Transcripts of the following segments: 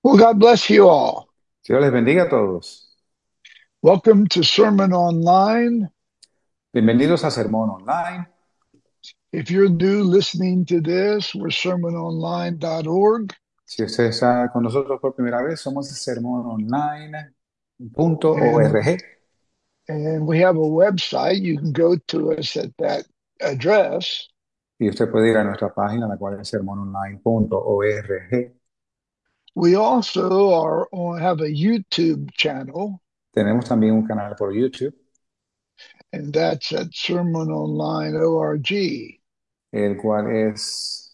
Well, God bless you all. Dios les bendiga a todos. Welcome to Sermon Online. Bienvenidos a Sermón Online. If you're new listening to this, we're sermononline.org, Si usted está con nosotros por primera vez, somos and sermononline.org and we have a website. You can go to us at that address. y usted puede ir a nuestra página, la cual es sermononline.org. We also have a YouTube channel, Tenemos también un canal por YouTube, and that's at Sermon Online ORG. el cual es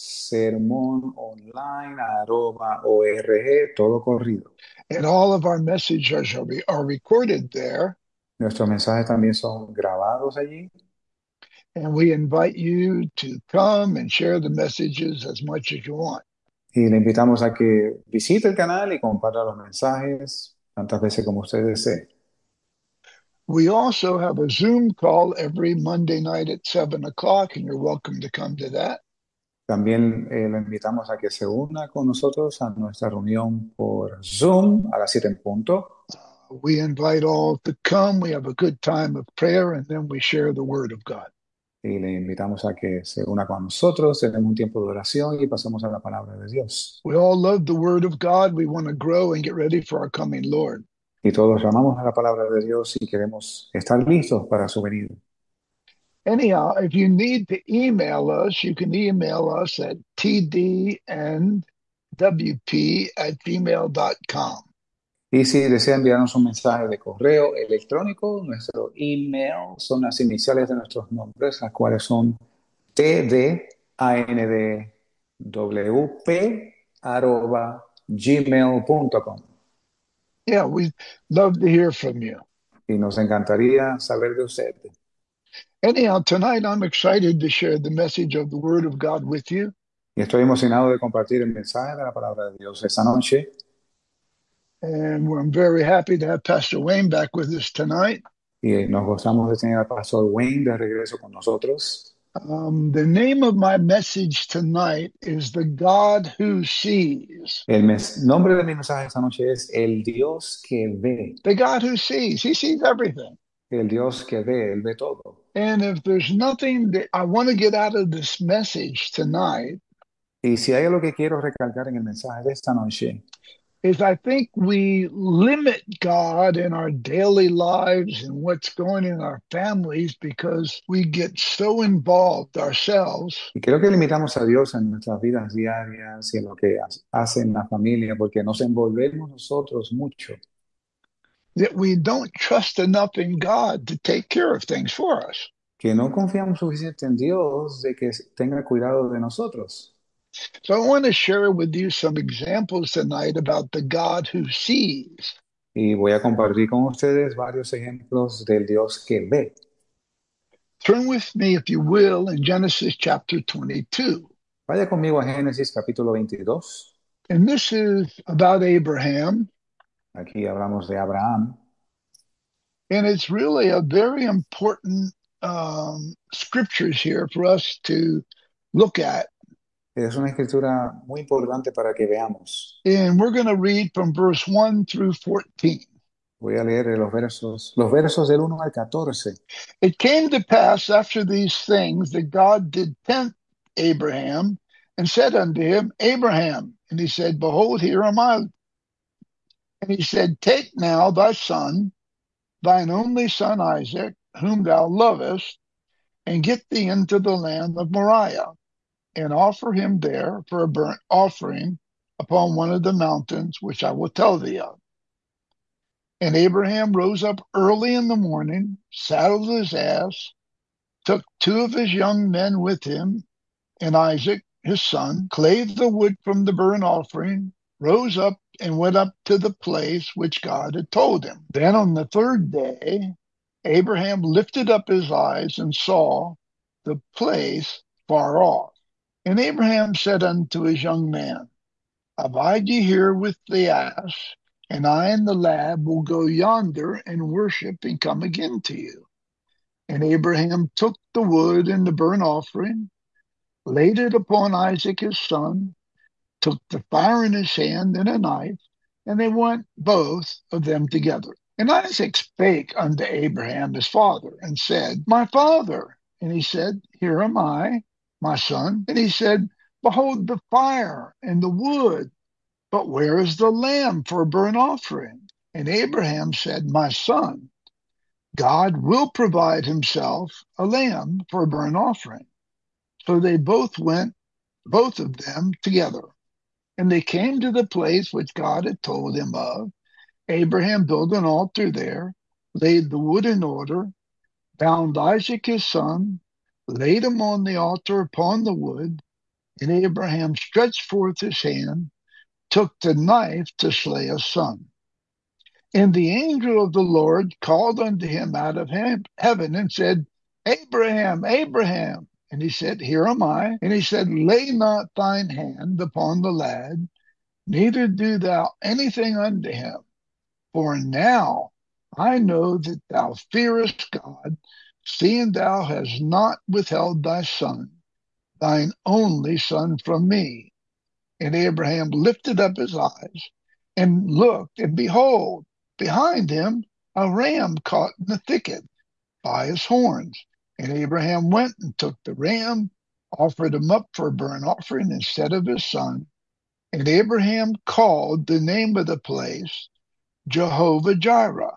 sermononline.org, todo corrido. And all of our messages are recorded there. Nuestros mensajes también son grabados allí And we invite you to come and share the messages as much as you want. y le invitamos a que visite el canal y comparta los mensajes tantas veces como usted desee. We also have a Zoom call every Monday night at 7 o'clock, and you're welcome to come to that. También lo invitamos a que se una con nosotros a nuestra reunión por Zoom a las 7 en punto. We invite all to come. We have a good time of prayer, and then we share the Word of God. Y le invitamos a que se una con nosotros, tenemos un tiempo de oración y pasemos a la palabra de Dios. We all love the Word of God. We want to grow and get ready for our coming Lord. Y todos amamos a la palabra de Dios y queremos estar listos para su venida. Anyhow, if you need to email us, you can email us at tdnwp@gmail.com. Y si desea enviarnos un mensaje de correo electrónico, nuestro email son las iniciales de nuestros nombres, las cuales son tdandwp@gmail.com. Yeah, we love to hear from you. Y nos encantaría saber de usted. Anyhow, tonight I'm excited to share the message of the Word of God with you. Y estoy emocionado de compartir el mensaje de la palabra de Dios esta noche. And I'm very happy to have Pastor Wayne back with us tonight. Y nos gozamos de tener al pastor Wayne de regreso con nosotros. The name of my message tonight is The God Who Sees. Nombre de mi mensaje esta noche es El Dios que ve. The God Who Sees. He sees everything. El Dios que ve, Él ve todo. And if there's nothing that I want to get out of this message tonight, Y si hay algo que quiero recalcar en el mensaje de esta noche, is I think we limit God in our daily lives and what's going in our families because we get so involved ourselves y creo que limitamos a Dios en nuestras vidas diarias y en lo que hace en la familia, porque nos envolvemos nosotros mucho, that we don't trust enough in God to take care of things for us. que no confiamos suficiente en Dios de que tenga cuidado de nosotros. So I want to share with you some examples tonight about the God who sees. Y voy a compartir con ustedes varios ejemplos del Dios que ve. Turn with me, if you will, in Genesis chapter 22. Vaya conmigo a Génesis capítulo 22. And this is about Abraham. Aquí hablamos de Abraham. And it's really a very important scriptures here for us to look at. Es una escritura muy importante para que veamos. And we're going to read from verse 1 through 14. Voy a leer los versos del 1 al 14. It came to pass after these things that God did tempt Abraham and said unto him, Abraham. And he said, Behold, here am I. And he said, Take now thy son, thine only son Isaac, whom thou lovest, and get thee into the land of Moriah, and offer him there for a burnt offering upon one of the mountains which I will tell thee of. And Abraham rose up early in the morning, saddled his ass, took two of his young men with him, and Isaac his son, clave the wood from the burnt offering, rose up and went up to the place which God had told him. Then on the third day, Abraham lifted up his eyes and saw the place far off. And Abraham said unto his young man, Abide ye here with the ass, and I and the lad will go yonder and worship and come again to you. And Abraham took the wood and the burnt offering, laid it upon Isaac his son, took the fire in his hand and a knife, and they went both of them together. And Isaac spake unto Abraham his father, and said, My father. And he said, Here am I, my son. And he said, Behold the fire and the wood, but where is the lamb for a burnt offering? And Abraham said, My son, God will provide himself a lamb for a burnt offering. So they both went, both of them together. And they came to the place which God had told him of. Abraham built an altar there, laid the wood in order, bound Isaac his son, laid him on the altar upon the wood, and Abraham stretched forth his hand, took the knife to slay his son. And the angel of the Lord called unto him out of heaven and said, Abraham, Abraham. And he said, Here am I. And he said, Lay not thine hand upon the lad, neither do thou anything unto him. For now I know that thou fearest God, seeing thou hast not withheld thy son, thine only son, from me. And Abraham lifted up his eyes and looked, and behold, behind him a ram caught in the thicket by his horns. And Abraham went and took the ram, offered him up for a burnt offering instead of his son. And Abraham called the name of the place Jehovah Jireh,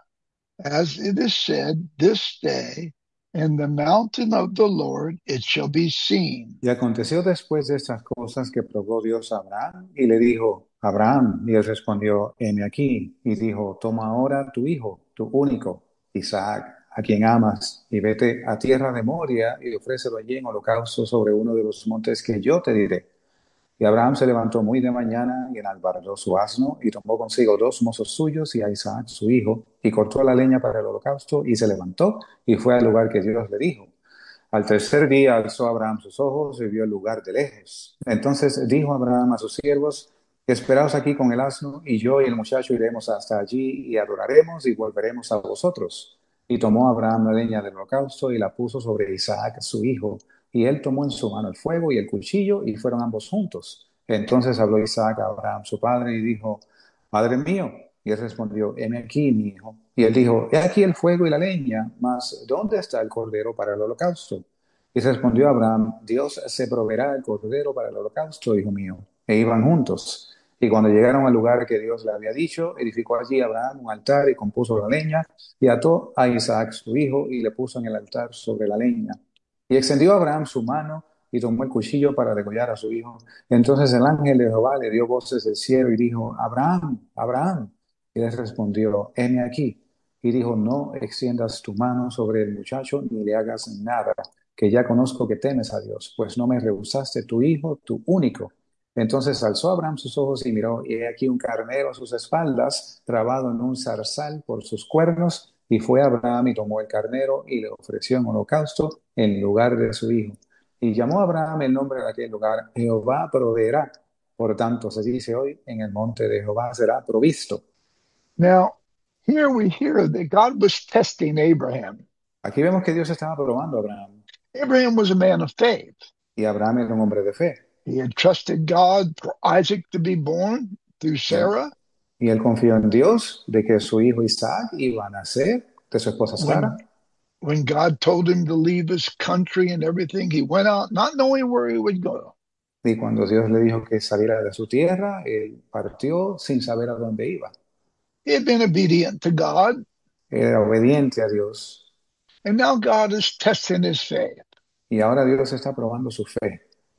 as it is said this day, in the mountain of the Lord it shall be seen. Y aconteció después de estas cosas que probó Dios a Abraham y le dijo, Abraham, y él respondió, heme aquí. Y dijo, toma ahora tu hijo, tu único, Isaac, a quien amas, y vete a tierra de Moria y ofrécelo allí en holocausto sobre uno de los montes que yo te diré. Y Abraham se levantó muy de mañana y enalbardó su asno y tomó consigo 2 mozos suyos y a Isaac su hijo y cortó la leña para el holocausto y se levantó y fue al lugar que Dios le dijo. Al tercer día alzó Abraham sus ojos y vio el lugar de lejos. Entonces dijo Abraham a sus siervos, esperaos aquí con el asno, y yo y el muchacho iremos hasta allí y adoraremos y volveremos a vosotros. Y tomó Abraham la leña del holocausto y la puso sobre Isaac su hijo, y él tomó en su mano el fuego y el cuchillo, y fueron ambos juntos. Entonces habló Isaac a Abraham su padre y dijo, Padre mío. Y él respondió, heme aquí, mi hijo. Y él dijo, he aquí el fuego y la leña, mas ¿dónde está el cordero para el holocausto? Y respondió Abraham, Dios se proveerá el cordero para el holocausto, hijo mío. E iban juntos. Y cuando llegaron al lugar que Dios le había dicho, edificó allí Abraham un altar y compuso la leña, y ató a Isaac su hijo, y le puso en el altar sobre la leña. Y extendió Abraham su mano, y tomó el cuchillo para degollar a su hijo. Entonces el ángel de Jehová le dio voces del cielo y dijo, Abraham, Abraham. Y él respondió, heme aquí. Y dijo, no extiendas tu mano sobre el muchacho, ni le hagas nada, que ya conozco que temes a Dios, pues no me rehusaste tu hijo, tu único. Entonces alzó Abraham sus ojos y miró, y he aquí un carnero a sus espaldas, trabado en un zarzal por sus cuernos, y fue Abraham y tomó el carnero y le ofreció en holocausto en lugar de su hijo. Y llamó a Abraham el nombre de aquel lugar, Jehová proveerá. Por tanto, se dice hoy, en el monte de Jehová será provisto. Now, here we hear that God was testing Abraham. Aquí vemos que Dios estaba probando a Abraham, Abraham was a man of faith. y Abraham era un hombre de fe. He had trusted God for Isaac to be born through Y él, Sarah. y él confió en Dios de que su hijo Isaac iba a nacer de su esposa Sara. When God told him to leave his country and everything, he went out not knowing where he would go. Y cuando Dios le dijo que saliera de su tierra, él partió sin saber a dónde iba. He had been obedient to God, Era obediente a Dios. and now God is testing his faith. Y ahora Dios está probando su fe.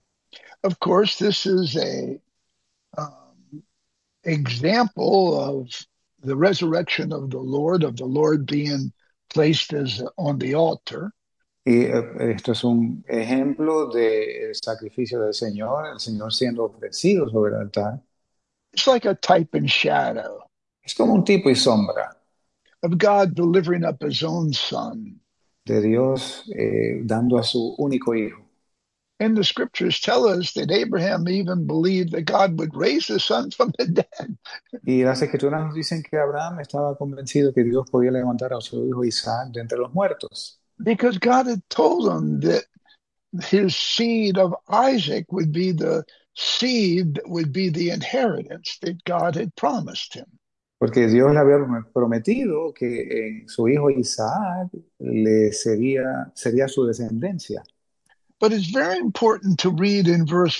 Of course, this is a example of the resurrection of the Lord being placed as on the altar. Y esto es un ejemplo del sacrificio del Señor, el Señor siendo ofrecido sobre el altar. It's like a type and shadow Es como un tipo y sombra of God delivering up his own son. de Dios dando a su único hijo. And the scriptures tell us that Abraham even believed that God would raise his son from the dead. Y las escrituras nos dicen que Abraham estaba convencido que Dios podía levantar a su hijo Isaac de entre los muertos. Because God had told him that his seed of Isaac would be the seed that would be the inheritance that God had promised him. Porque Dios le había prometido que en su hijo Isaac sería su descendencia. But it's very important to read in verse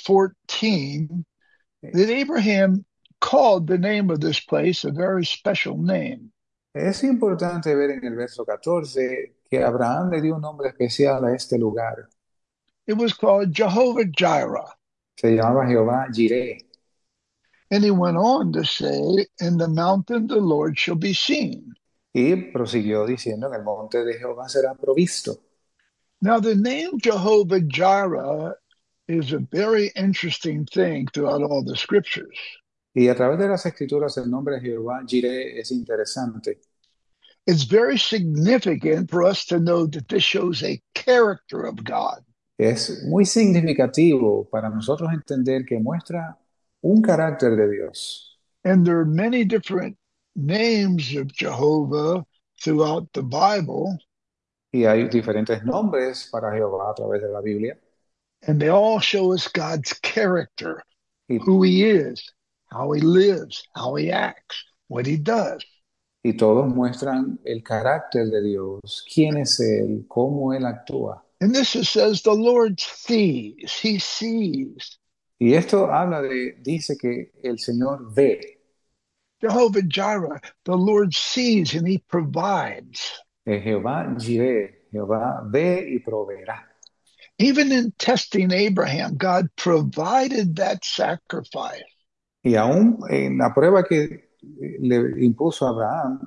14 that Abraham called the name of this place a very special name. Es importante ver en el verso 14 que Abraham le dio un nombre especial a este lugar. It was called Jehovah Jireh. Se llamaba Jehová Jireh. And he went on to say, in the mountain the Lord shall be seen. Y prosiguió diciendo, en el monte de Jehová será provisto. Now, the name Jehovah Jireh is a very interesting thing throughout all the scriptures. Y a través de las escrituras el nombre de Jehová Jireh es interesante. It's very significant for us to know that this shows a character of God. Es muy significativo para nosotros entender que muestra un carácter de Dios. And there are many different names of Jehovah throughout the Bible, Y hay diferentes nombres para Jehová a través de la Biblia. and they all show us God's character, Y, who he is, how he lives, how he acts, what he does. y todos muestran el carácter de Dios, quién es Él, cómo Él actúa. And this it says the Lord sees, he sees. Y esto dice que el Señor ve. Jehovah Jireh, the Lord sees and he provides. Jehová Jireh, Jehová ve y proveerá. Even in testing Abraham, God provided that sacrifice. Y aún en la prueba que le impuso a Abraham,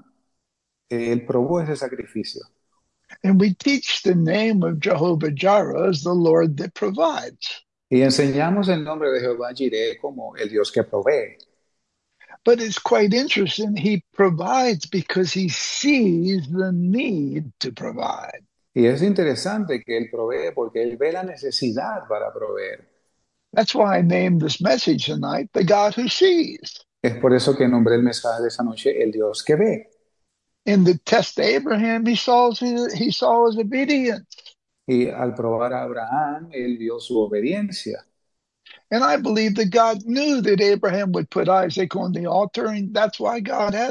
él probó ese sacrificio. And we teach the name of Jehovah Jireh as the Lord that provides. Y enseñamos el nombre de Jehová Jireh como el Dios que provee. But it's quite interesting. He provides because he sees the need to provide. Y es interesante que Él provee porque Él ve la necesidad para proveer. That's why I named this message tonight, The God Who Sees. Es por eso que nombré el mensaje de esta noche, el Dios que ve. In the test of Abraham, he saw his obedience. Y al probar a Abraham, Él vio su obediencia. And I believe that God knew that Abraham would put Isaac on the altar, and that's why God had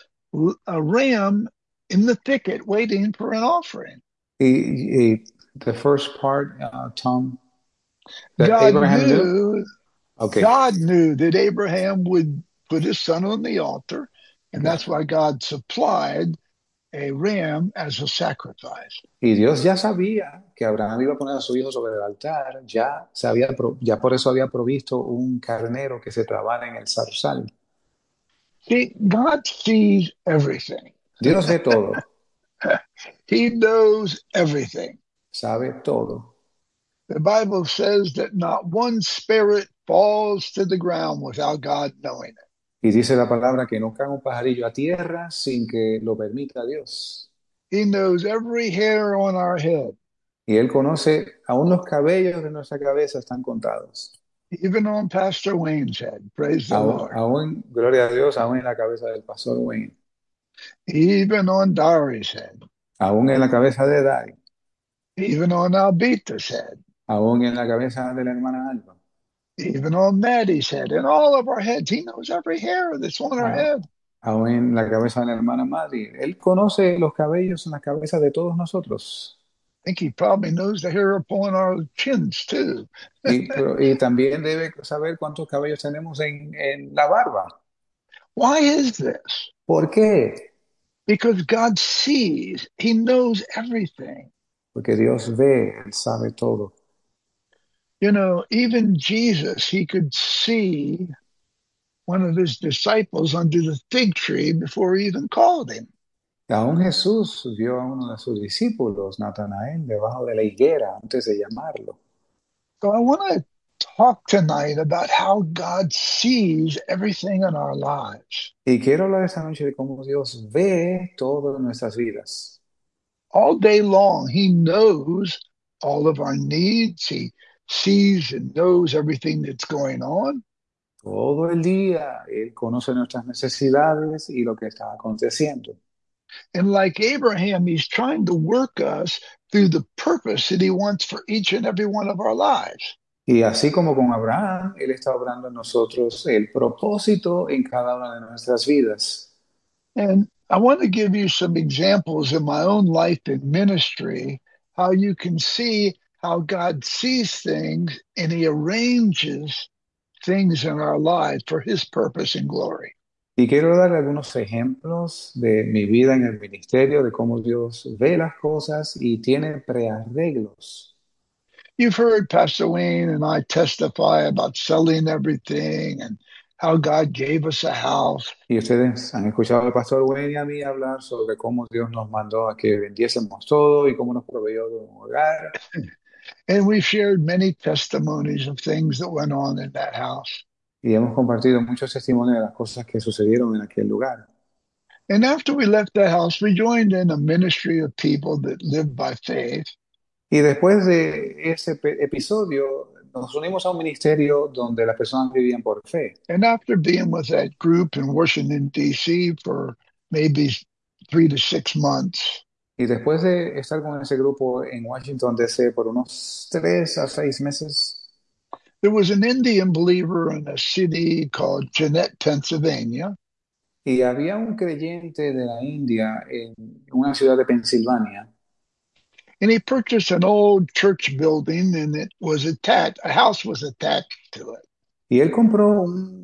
a ram in the thicket waiting for an offering. The first part, Tom, that God Abraham knew, okay. God knew that Abraham would put his son on the altar, and Okay. that's why God supplied a ram as a sacrifice. Y Dios ya sabía que Abraham iba a poner a su hijo sobre el altar, ya por eso había provisto un carnero que se trabara en el zarzal. See, God sees everything. Dios ve todo. He knows everything. Sabe todo. The Bible says that not one spirit falls to the ground without God knowing it. Y dice la palabra que no cae un pajarillo a tierra sin que lo permita Dios. He knows every hair on our head. Y Él conoce, aún los cabellos de nuestra cabeza están contados. Even on Pastor Wayne's head. Praise the Lord. Aún, gloria a Dios, aún en la cabeza del pastor Wayne. Even on Dari's head. Aún en la cabeza de Dari. Even on Albita's head. Aún en la cabeza de la hermana Alba. Even on Maddie's head. And all of our heads. He knows every hair that's on our head. Aún en la cabeza de la hermana Maddie. Él conoce los cabellos en la cabeza de todos nosotros. I think he probably knows the hair upon our chins too. y también debe saber cuántos cabellos tenemos en la barba. Why is this? ¿Por qué? Because God sees. He knows everything. Porque Dios ve, Él sabe todo. You know, even Jesus, he could see one of his disciples under the fig tree before he even called him. Aún Jesús vio a uno de sus discípulos, Natanael, debajo de la higuera antes de llamarlo. So I want to talk tonight about how God sees everything in our lives. Y quiero hablar esta noche de cómo Dios ve todo en nuestras vidas. All day long, he knows all of our needs. He sees and knows everything that's going on. Todo el día Él conoce nuestras necesidades y lo que está aconteciendo. And like Abraham, he's trying to work us through the purpose that he wants for each and every one of our lives. Y así como con Abraham, Él está obrando en nosotros el propósito en cada una de nuestras vidas. And I want to give you some examples in my own life and ministry, how you can see how God sees things and he arranges things in our lives for his purpose and glory. Y quiero dar algunos ejemplos de mi vida en el ministerio, de cómo Dios ve las cosas y tiene prearreglos. You've heard Pastor Wayne and I testify about selling everything and how God gave us a house. Y ustedes han escuchado al pastor Wayne y a mí hablar sobre cómo Dios nos mandó a que vendiésemos todo y cómo nos proveyó de un hogar. And we've shared many testimonies of things that went on in that house. Y hemos compartido muchos testimonios de las cosas que sucedieron en aquel lugar. And after we left the house, we joined in a ministry of people that lived by faith. Y después de ese episodio, nos unimos a un ministerio donde las personas vivían por fe. And after being with that group in Washington, D.C. for maybe 3 to 6 months, Y después de estar con ese grupo en Washington, D.C. por unos 3 a 6 meses, there was an Indian believer in a city called Jeanette, Pennsylvania. y había un creyente de la India en una ciudad de Pensilvania, And he purchased an old church building and it was attached, a house was attached to it. y él compró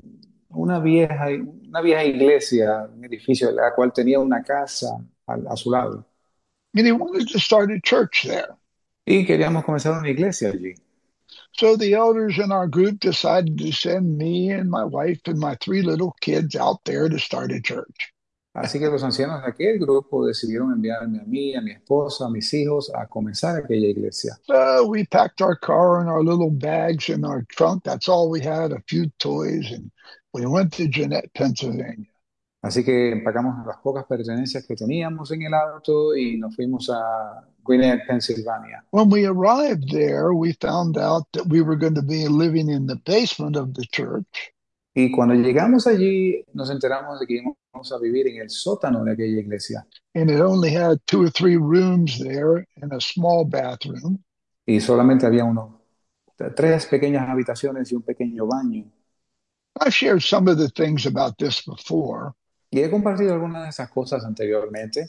una vieja iglesia, un edificio, la cual tenía una casa a su lado. And he wanted to start a church there. Y queríamos comenzar una iglesia allí. So the elders in our group decided to send me and my wife and my 3 little kids out there to start a church. Así que los ancianos de aquel grupo decidieron enviarme a mí, a mi esposa, a mis hijos a comenzar aquella iglesia. So we packed our car and our little bags in our trunk. That's all we had, a few toys, and we went to Jeanette, Pennsylvania. Así que empacamos las pocas pertenencias que teníamos en el auto y nos fuimos a Gwinnett, Pensilvania. When we arrived there, we found out that we were going to be living in the basement of the church. Y cuando llegamos allí, nos enteramos de que íbamos a vivir en el sótano de aquella iglesia. And it only had 2 or 3 rooms there and a small bathroom. Y solamente había tres pequeñas habitaciones y un pequeño baño. I've shared some of the things about this before, Y he compartido algunas de esas cosas anteriormente.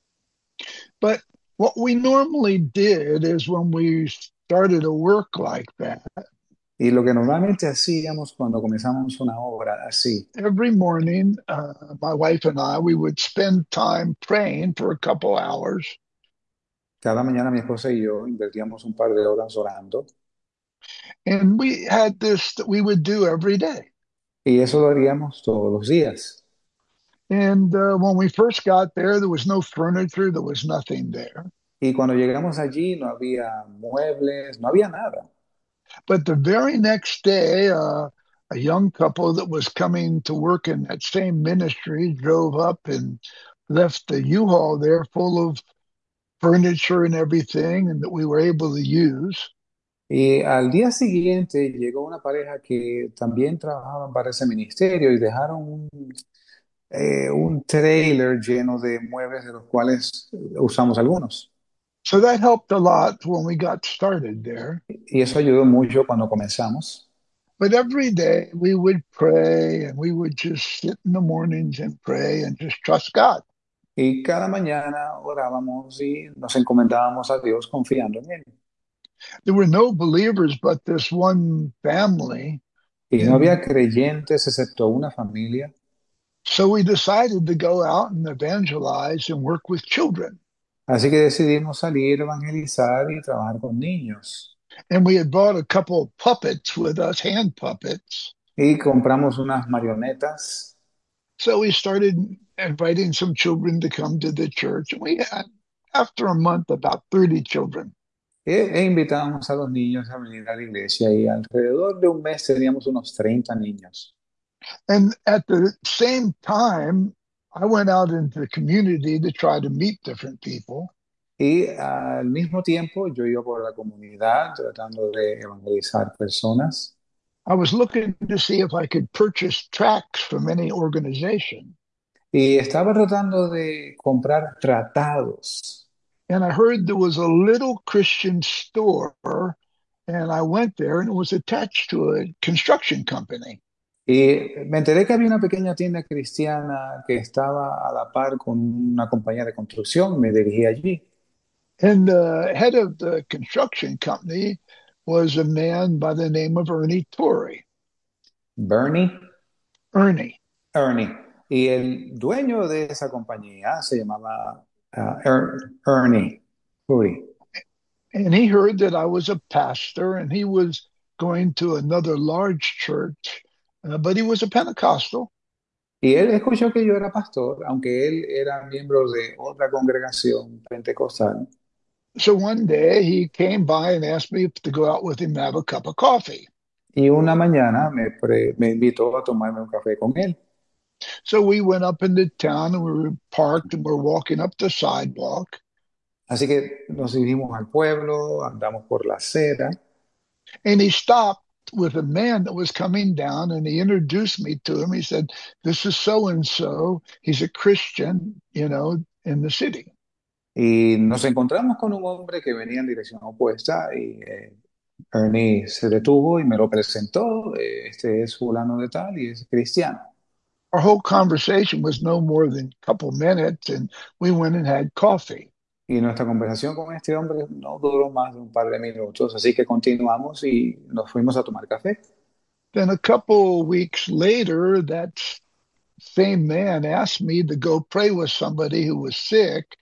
but what we normally did is when we started a work like that, Y lo que normalmente hacíamos cuando comenzamos una obra así, every morning, my wife and I, we would spend time praying for a couple hours. cada mañana mi esposa y yo invertíamos un par de horas orando. And we had this that we would do every day. Y eso lo haríamos todos los días. And when we first got there was no furniture, there was nothing there. Y cuando llegamos allí no había muebles, no había nada. But the very next day, a young couple that was coming to work in that same ministry drove up and left the U-Haul there full of furniture and everything, and that we were able to use. Y al día siguiente llegó una pareja que también trabajaban para ese ministerio y dejaron un trailer lleno de muebles de los cuales usamos algunos. So that helped a lot when we got started there. Y eso ayudó mucho cuando comenzamos. But every day we would pray and we would just sit in the mornings and pray and just trust God. Y cada mañana orábamos y nos encomendábamos a Dios confiando en Él. There were no believers but this one family. Y no había And creyentes excepto una familia. so we decided to go out and evangelize and work with children. Así que decidimos salir a evangelizar y trabajar con niños. And we had bought a couple of puppets with us, hand puppets. Y compramos unas marionetas. So we started inviting some children to come to the church. And we had, after a month, about 30 children. E invitábamos a los niños a venir a la iglesia y alrededor de un mes teníamos unos 30 niños. And at the same time, I went out into the community to try to meet different people. Y al mismo tiempo yo iba por la comunidad tratando de evangelizar personas. I was looking to see if I could purchase tracts from any organization. Y estaba tratando de comprar tratados. And I heard there was a little Christian store and I went there, and it was attached to a construction company. Y me enteré que había una pequeña tienda cristiana que estaba a la par con una compañía de construcción. Me dirigí allí. And the head of the construction company was a man by the name of Ernie Torrey. Bernie, Ernie. Ernie. Y el dueño de esa compañía se llamaba Ernie Puri. And he heard that I was a pastor and he was going to another large church, but he was a Pentecostal. Y él escuchó que yo era pastor, aunque él era miembro de otra congregación pentecostal. So one day he came by and asked me to go out with him and have a cup of coffee. Y una mañana me invitó a tomarme un café con él. So we went up into town and we were parked and we're walking up the sidewalk. Así que nos dirigimos al pueblo, andamos por la acera. And he stopped with a man that was coming down and he introduced me to him. He said, "This is so and so. He's a Christian, in the city." Y nos encontramos con un hombre que venía en dirección opuesta y Ernie se detuvo y me lo presentó. Este es fulano de tal y es cristiano. Our whole conversation was no more than a couple minutes, and we went and had coffee. Y nuestra conversación con este hombre no duró más de un par de minutos, así que continuamos y nos fuimos a tomar café. Then a couple weeks later, that same man asked me to go pray with somebody who was sick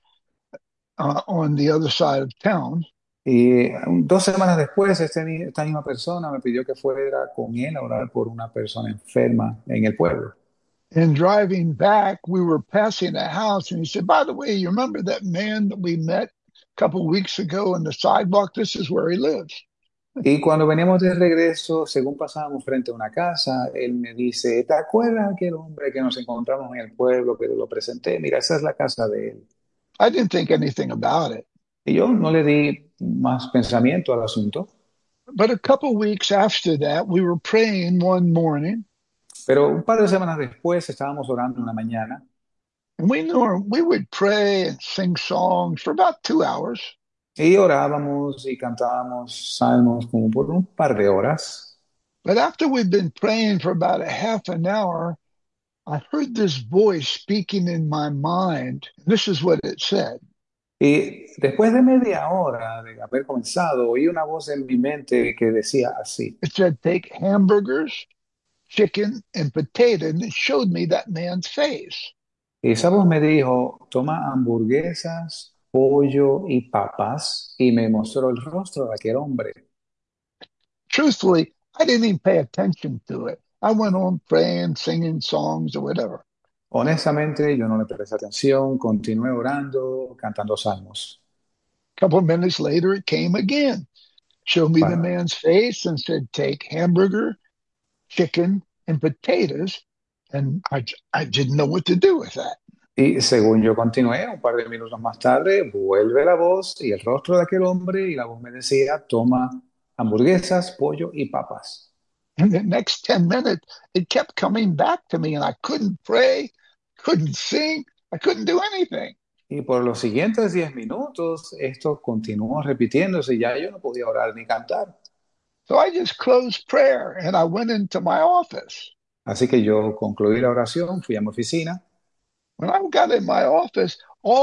on the other side of town. Y 2 semanas después, esta misma persona me pidió que fuera con él a orar por una persona enferma en el pueblo. And driving back, we were passing a house, and he said, "By the way, you remember that man that we met a couple weeks ago on the sidewalk? This is where he lives." Y cuando veníamos de regreso, según pasábamos frente a una casa, él me dice, ¿te acuerdas de aquel hombre que nos encontramos en el pueblo, que te lo presenté? Mira, esa es la casa de él. I didn't think anything about it. Y yo no le di más pensamiento al asunto. But a couple weeks after that, we were praying one morning, Pero un par de semanas después estábamos orando una mañana and we would pray and sing songs for about 2 hours. y orábamos y cantábamos salmos como por un par de horas. But after we'd been praying for about a half an hour, I heard this voice speaking in my mind. This is what it said. Y después de media hora de haber comenzado, oí una voz en mi mente que decía así. It said, "Take hamburgers, chicken, and potato." And it showed me that man's face. Y esa voz me dijo, toma hamburguesas, pollo y papas, y me mostró el rostro de aquel hombre. Truthfully, I didn't even pay attention to it. I went on praying, singing songs or whatever. Honestamente, yo no le presté atención, continué orando, cantando salmos. A couple of minutes later, it came again. Showed me the Bueno, man's face and said, "Take hamburger, chicken, and potatoes." And I didn't know what to do with that. y según yo continué, un par de minutos más tarde, vuelve la voz y el rostro de aquel hombre, y la voz me decía, toma hamburguesas, pollo y papas. And the next 10 minutes, it kept coming back to me, and I couldn't pray, couldn't sing, I couldn't do anything. Y por los siguientes 10 minutos, esto continuó repitiéndose, y ya yo no podía orar ni cantar. So I just closed prayer and I went into my office. Así que yo concluí la oración, fui a mi oficina. When I got in my office,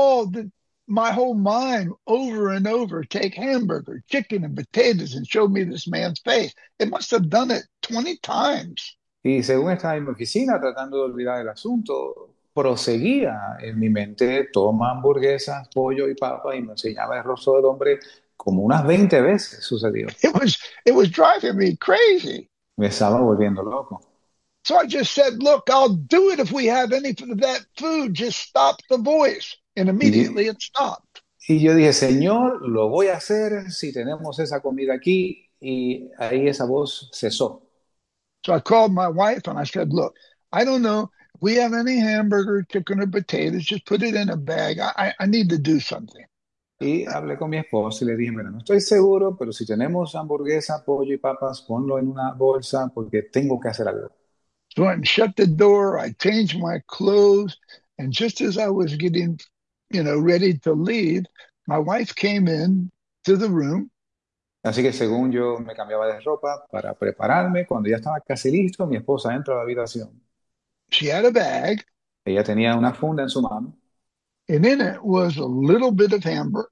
my whole mind over and over, take hamburger, chicken, and potatoes, and showed me this man's face. It must have done it 20 times. Y según estaba en mi oficina tratando de olvidar el asunto, proseguía en mi mente, toma hamburguesas, pollo y papa, y me enseñaba el rostro del hombre como unas 20 veces sucedió. It was driving me crazy. Me estaba volviendo loco. So I just said, "Look, I'll do it if we have any of that food. Just stop the voice." And immediately it stopped. Y yo dije, Señor, lo voy a hacer si tenemos esa comida aquí. Y ahí esa voz cesó. So I called my wife and I said, "Look, I don't know if we have any hamburger, chicken, or potatoes. Just put it in a bag. I need to do something." Y hablé con mi esposa y le dije, mira, no estoy seguro, pero si tenemos hamburguesa, pollo y papas, ponlo en una bolsa porque tengo que hacer algo. So I shut the door. I changed my clothes. And just as I was getting, ready to leave, my wife came in to the room. Así que según yo me cambiaba de ropa para prepararme, cuando ya estaba casi listo, mi esposa entra a la habitación. She had a bag, Ella tenía una funda en su mano and in it was a little bit of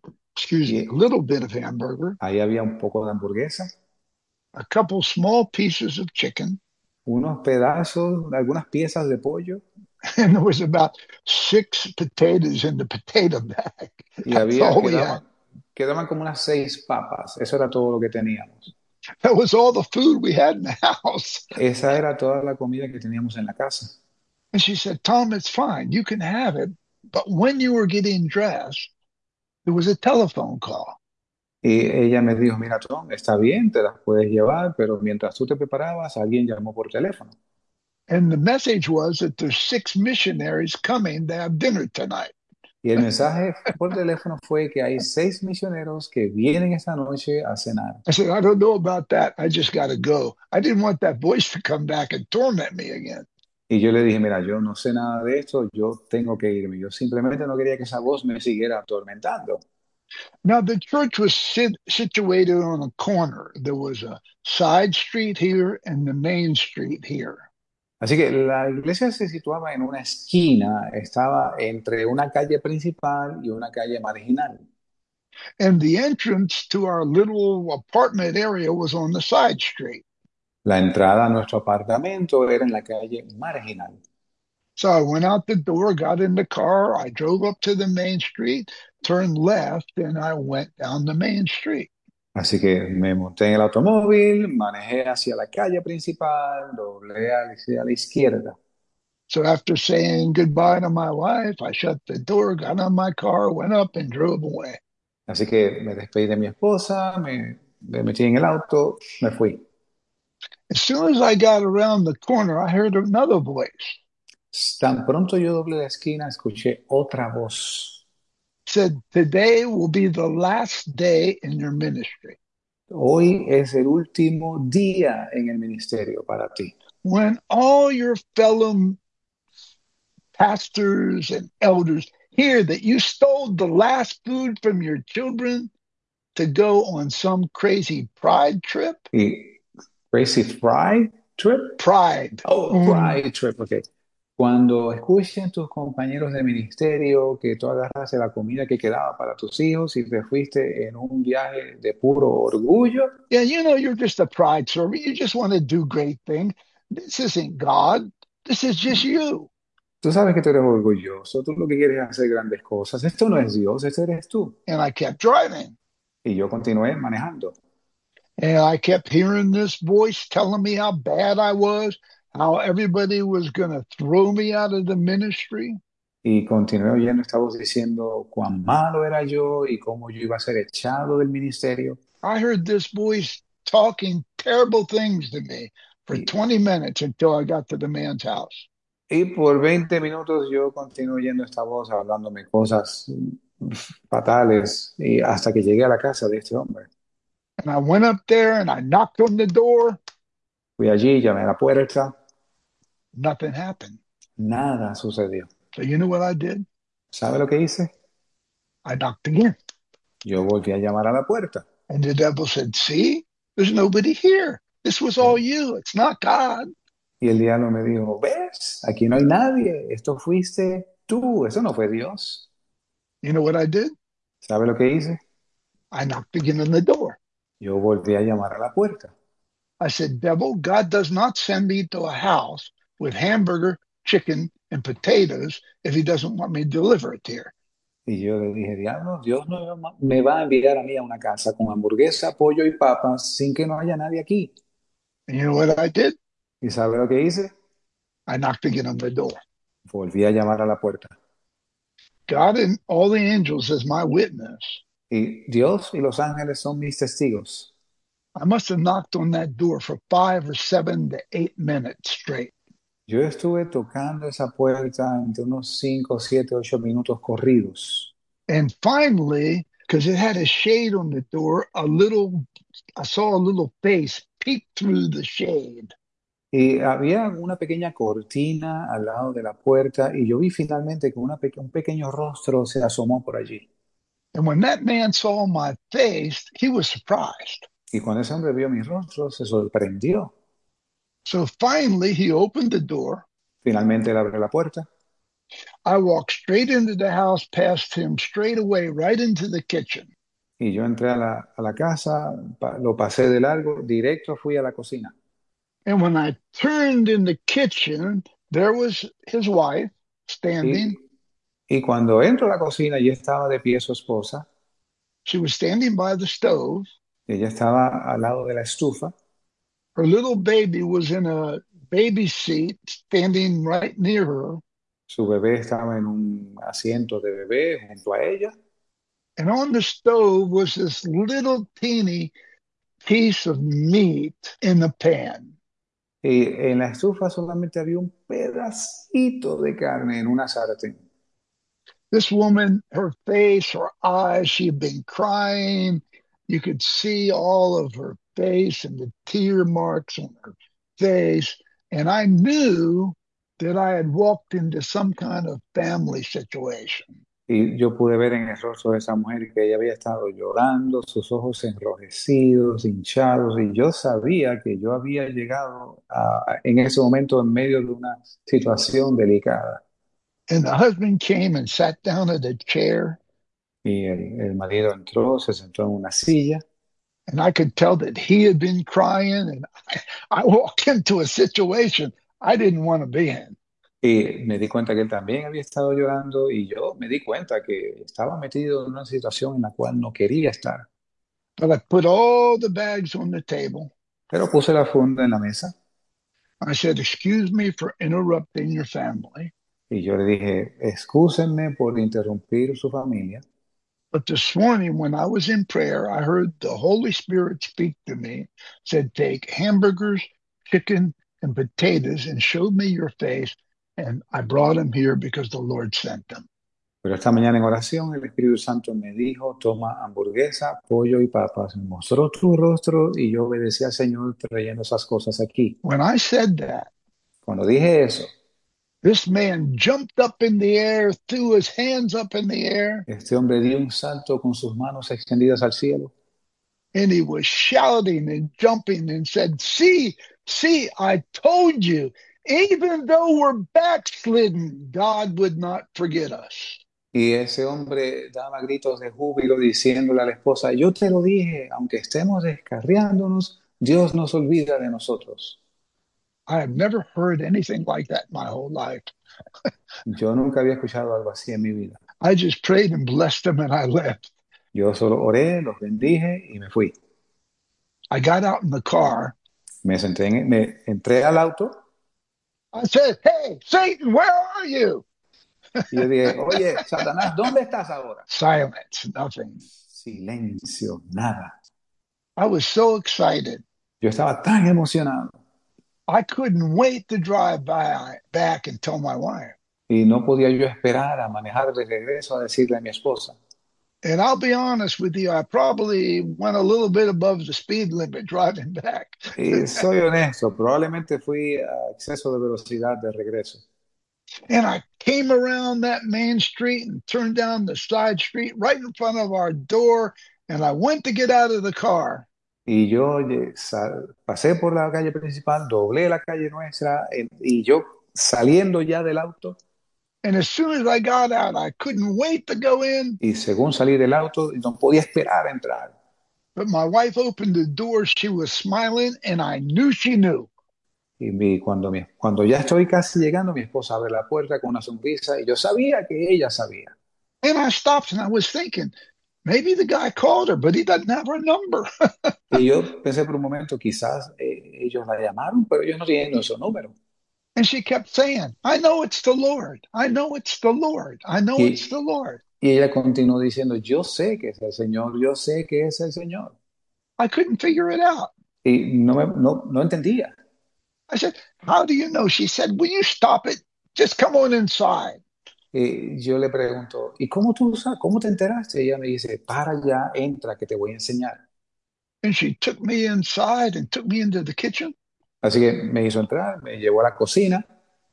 a y little bit of hamburger, ahí había un poco de hamburguesa, a couple small pieces of chicken, unos pedazos, algunas piezas de pollo and there was about 6 potatoes in the potato bag. y That's había, all we had. quedaban como unas 6 papas. Eso era todo lo que teníamos. That was all the food we had in the house. Esa era toda la comida que teníamos en la casa. And she said, Tom, it's fine. You can have it. But when you were getting dressed, there was a telephone call. Y ella me dijo, mira, Tom, está bien, te las puedes llevar, pero mientras tú te preparabas, alguien llamó por teléfono. And the message was that there's 6 missionaries coming to have dinner tonight. Y el mensaje por teléfono fue que hay 6 misioneros que vienen esta noche a cenar. I said, I don't know about that. I just got to go. I didn't want that voice to come back and torment me again. Y yo le dije, mira, yo no sé nada de esto, yo tengo que irme. Yo simplemente no quería que esa voz me siguiera atormentando. Now, the church was situated on a corner. There was a side street here and the main street here. Así que la iglesia se situaba en una esquina, estaba entre una calle principal y una calle marginal. And the entrance to our little apartment area was on the side street. La entrada a nuestro apartamento era en la calle marginal. So I went out the door, got in the car, I drove up to the main street, turned left, and I went down the main street. Así que me monté en el automóvil, manejé hacia la calle principal, doblé hacia la izquierda. So after saying goodbye to my wife, I shut the door, got on my car, went up, and drove away. Así que me despedí de mi esposa, me metí en el auto, me fui. As soon as I got around the corner, I heard another voice. Tan pronto yo doblé la esquina, escuché otra voz. It said, today will be the last day in your ministry. Hoy es el último día en el ministerio para ti. When all your fellow pastors and elders hear that you stole the last food from your children to go on some crazy pride trip. Y Crazy Fry Trip. Pride. Oh, Pride Trip, ok. Cuando escuchen tus compañeros de ministerio que tú agarraste la comida que quedaba para tus hijos y te fuiste en un viaje de puro orgullo. Yeah, you know, you're just a pride server. You just want to do great things. This isn't God. This is just you. Tú sabes que tú eres orgulloso, tú lo que quieres es hacer grandes cosas. Esto no es Dios, esto eres tú. And I kept driving. Y yo continué manejando. And I kept hearing this voice telling me how bad I was, how everybody was going to throw me out of the ministry. Y continué oyendo esta voz diciendo cuán malo era yo y cómo yo iba a ser echado del ministerio. I heard this voice talking terrible things to me for Y, 20 minutes until I got to the man's house. y por 20 minutos yo continué oyendo esta voz hablándome cosas fatales y hasta que llegué a la casa de este hombre. And I went up there and I knocked on the door. Fui allí, llamé a la puerta, Nothing happened. nada sucedió. So you know what I did? ¿Sabe lo que hice? I knocked again. Yo volví a llamar a la puerta. And the devil said, see, there's nobody here. This was all you. It's not God. Y el diablo me dijo, ¿ves? Aquí no hay nadie. Esto fuiste tú. Eso no fue Dios. You know what I did? ¿Sabe lo que hice? I knocked again on the door. Yo volví a llamar a la puerta. I said, devil, God does not send me to a house with hamburger, chicken, and potatoes if he doesn't want me to deliver it here. Y yo le dije, diablo, Dios no me va a enviar a mí a una casa con hamburguesa, pollo y papas sin que no haya nadie aquí. And you know what I did? ¿Y sabe lo que hice? I knocked again on the door. Volví a llamar a la puerta. God and all the angels as my witness. Y Dios y los ángeles son mis testigos. I must have knocked on that door for 5 or 7 to 8 minutes straight. Yo estuve tocando esa puerta entre unos 5, 7, 8 minutos corridos. And finally, because it had a shade on the door, I saw a little face peek through the shade. Y había una pequeña cortina al lado de la puerta y yo vi finalmente que un pequeño rostro se asomó por allí. And when that man saw my face, he was surprised. Y cuando ese hombre vio mi rostro, se sorprendió. So finally, he opened the door. Finalmente él abrió la puerta I walked straight into the house, past him, straight away, right into the kitchen. y yo entré a la casa, lo pasé de largo, directo fui a la cocina. And when I turned in the kitchen, there was his wife standing. Y, y cuando entro a la cocina, ya estaba de pie su esposa, She was standing by the stove. ella estaba al lado de la estufa, Her little baby was in a baby seat, standing right near her. su bebé estaba en un asiento de bebé junto a ella, And on the stove was this little teeny piece of meat in the pan. y en la estufa solamente había un pedacito de carne en una sartén. This woman, her face, her eyes, she had been crying. You could see all of her face and the tear marks on her face. And I knew that I had walked into some kind of family situation. Y yo pude ver en el rostro de esa mujer que ella había estado llorando, sus ojos enrojecidos, hinchados, y yo sabía que yo había llegado en ese momento en medio de una situación delicada. And the husband came and sat down at a chair. Y el marido entró, se sentó en una silla, And I could tell that he had been crying. And I walked into a situation I didn't want to be in. y me di cuenta que él también había estado llorando, y yo me di cuenta que estaba metido en una situación en la cual no quería estar. But I put all the bags on the table. Pero puse la funda en la mesa I said, "Excuse me for interrupting your family. y yo le dije, excúsenme por interrumpir su familia. But this morning, when I was in prayer, I heard the Holy Spirit speak to me, said, take hamburgers, chicken, and potatoes, and showed me your face. And I brought them here because the Lord sent them." Pero esta mañana en oración el Espíritu Santo me dijo, toma hamburguesa, pollo y papas. Me mostró tu rostro y yo obedecí al Señor trayendo esas cosas aquí. When I said that, Cuando dije eso, this man jumped up in the air, threw his hands up in the air, este hombre dio un salto con sus manos extendidas al cielo and he was shouting and jumping and said, see, I told you, even though we're backslidden, God would not forget us. y ese hombre daba gritos de júbilo diciéndole a la esposa, yo te lo dije, aunque estemos descarriándonos, Dios nos olvida de nosotros. I have never heard anything like that my whole life. Yo nunca había escuchado algo así en mi vida. I just prayed and blessed them and I left. Yo solo oré, los bendije y me fui. I got out in the car. Me entré al auto I said, "Hey, Satan, where are you?" y yo dije, oye, Satanás, ¿dónde estás ahora? Silence, nothing. Silencio, nada. I was so excited. Yo estaba tan emocionado I couldn't wait to drive back and tell my wife. y no podía yo esperar a manejar de regreso a decirle a mi esposa. And I'll be honest with you, I probably went a little bit above the speed limit driving back. Y soy honesto, probablemente fui a exceso de velocidad de regreso. And I came around that main street and turned down the side street right in front of our door. And I went to get out of the car. Y yo pasé por la calle principal, doblé la calle nuestra y yo saliendo ya del auto And as soon as I got out, I couldn't wait to go in. y según salí del auto no podía esperar a entrar. But my wife opened the door. She was smiling, and I knew she knew. Cuando ya estoy casi llegando, mi esposa abre la puerta con una sonrisa y yo sabía que ella sabía. And I stopped and I was thinking, maybe the guy called her, but he doesn't have her number. Y yo pensé por un momento, quizás ellos la llamaron, pero ellos no tienen su número. And she kept saying, I know it's the Lord. I know it's the Lord. I know it's the Y, Lord. y ella continuó diciendo, yo sé que es el Señor, yo sé que es el Señor. I couldn't figure it out. Y no entendía. I said, how do you know? She said, will you stop it? Just come on inside. Y yo le pregunto, ¿y cómo te enteraste? Y ella me dice, para ya, entra, que te voy a enseñar. And she took me inside and took me into the kitchen. Así que me hizo entrar, me llevó a la cocina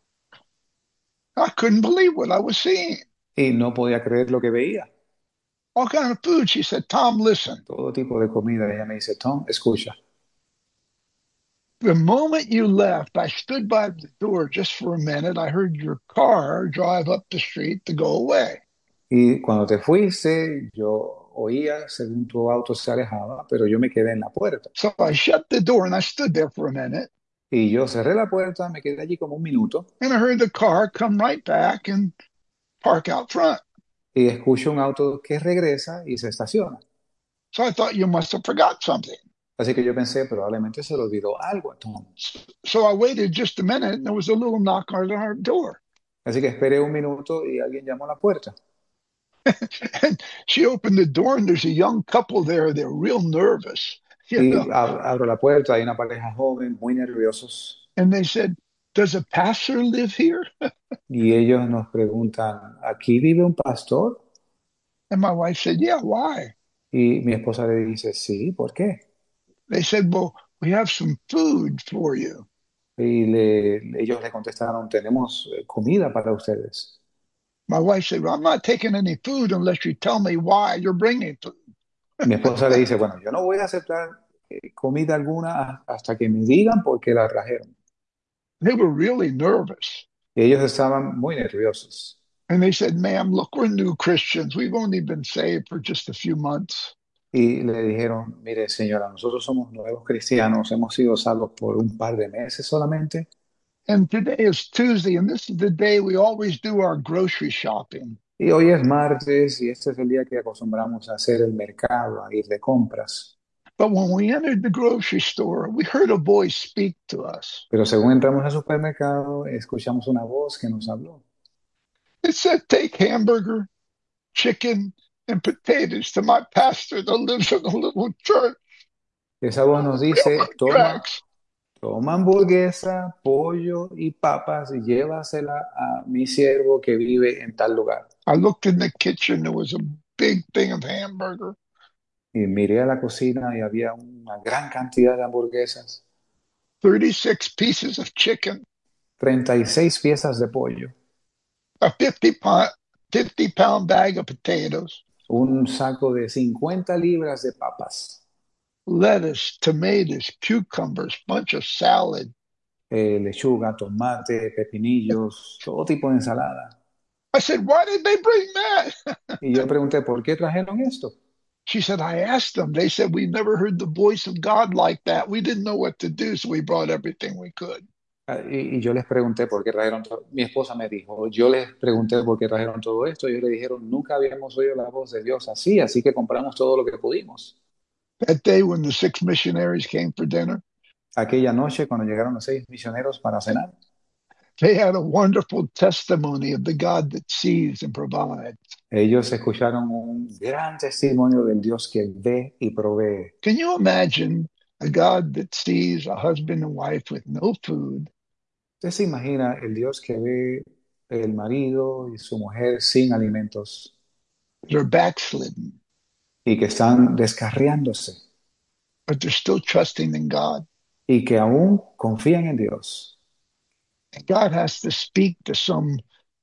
I couldn't believe what I was seeing. y no podía creer lo que veía. all kind of food. She said, Tom, listen, todo tipo de comida. Ella me dice, Tom, escucha. the moment you left, I stood by the door just for a minute. I heard your car drive up the street to go away. Y cuando te fuiste, yo oía según tu auto se alejaba, pero yo me quedé en la puerta. So I shut the door and I stood there for a minute. Y yo cerré la puerta, me quedé allí como un minuto And I heard the car come right back and park out front. y escucho un auto que regresa y se estaciona. So I thought you must have forgot something. Así que yo pensé, probablemente se le olvidó algo a Tom. So I waited just a minute and there was a little knock on our door. Así que esperé un minuto y alguien llamó a la puerta. And she opened the door and there's a young couple there. They're real nervous, you Y know. abro la puerta, hay una pareja joven, muy nerviosos, And they said, does a pastor live here? y ellos nos preguntan, ¿aquí vive un pastor? And my wife said, yeah, why? Y mi esposa le dice, sí, ¿por qué? They said, well, we have some food for you. Y ellos le contestaron, tenemos comida para ustedes. My wife said, well, I'm not taking any food unless you tell me why you're bringing food. Mi esposa le dice, bueno, yo no voy a aceptar comida alguna hasta que me digan por qué la trajeron. They were really nervous. Y ellos estaban muy nerviosos. And they said, ma'am, look, we're new Christians. We've only been saved for just a few months. Y le dijeron, mire señora, nosotros somos nuevos cristianos, hemos sido salvos por un par de meses solamente. And today is Tuesday, and this is the day we always do our grocery shopping. Y hoy es martes y este es el día que acostumbramos a hacer el mercado, a ir de compras. But when we entered the grocery store, we heard a voice speak to us. Pero según entramos al supermercado, escuchamos una voz que nos habló. It said, take hamburger, chicken, and potatoes to my pastor that lives in a little church. Esa voz nos dice, Tracks. toma hamburguesa, pollo y papas y llévasela a mi siervo que vive en tal lugar. I looked in the kitchen. There was a big thing of hamburger, Y miré a la cocina y había una gran cantidad de hamburguesas, 36 pieces of chicken, 36 piezas de pollo, a 50-pound bag of potatoes, un saco de 50 libras de papas, lettuce, tomatoes, cucumbers, bunch of salad. lechuga, tomate, pepinillos, todo tipo de ensalada. I said, why did they bring that? Y yo pregunté, ¿por qué trajeron esto? She said, I asked them. They said, we never heard the voice of God like that. We didn't know what to do, so we brought everything we could. Y yo les pregunté por qué trajeron todo. Mi esposa me dijo, yo les pregunté por qué trajeron todo esto. Y ellos le dijeron, nunca habíamos oído la voz de Dios así que compramos todo lo que pudimos. That day when the 6 missionaries came for dinner, Aquella noche, cuando llegaron los 6 misioneros para cenar, they had a wonderful testimony of the God that sees and provides. ellos escucharon un gran testimonio del Dios que ve y provee. Can you imagine a God that sees a husband and wife with no food, ¿Usted se imagina el Dios que ve el marido y su mujer sin alimentos that are backslidden, y que están descarriándose but they're still trusting in God? y que aún confían en Dios? And God has to speak to some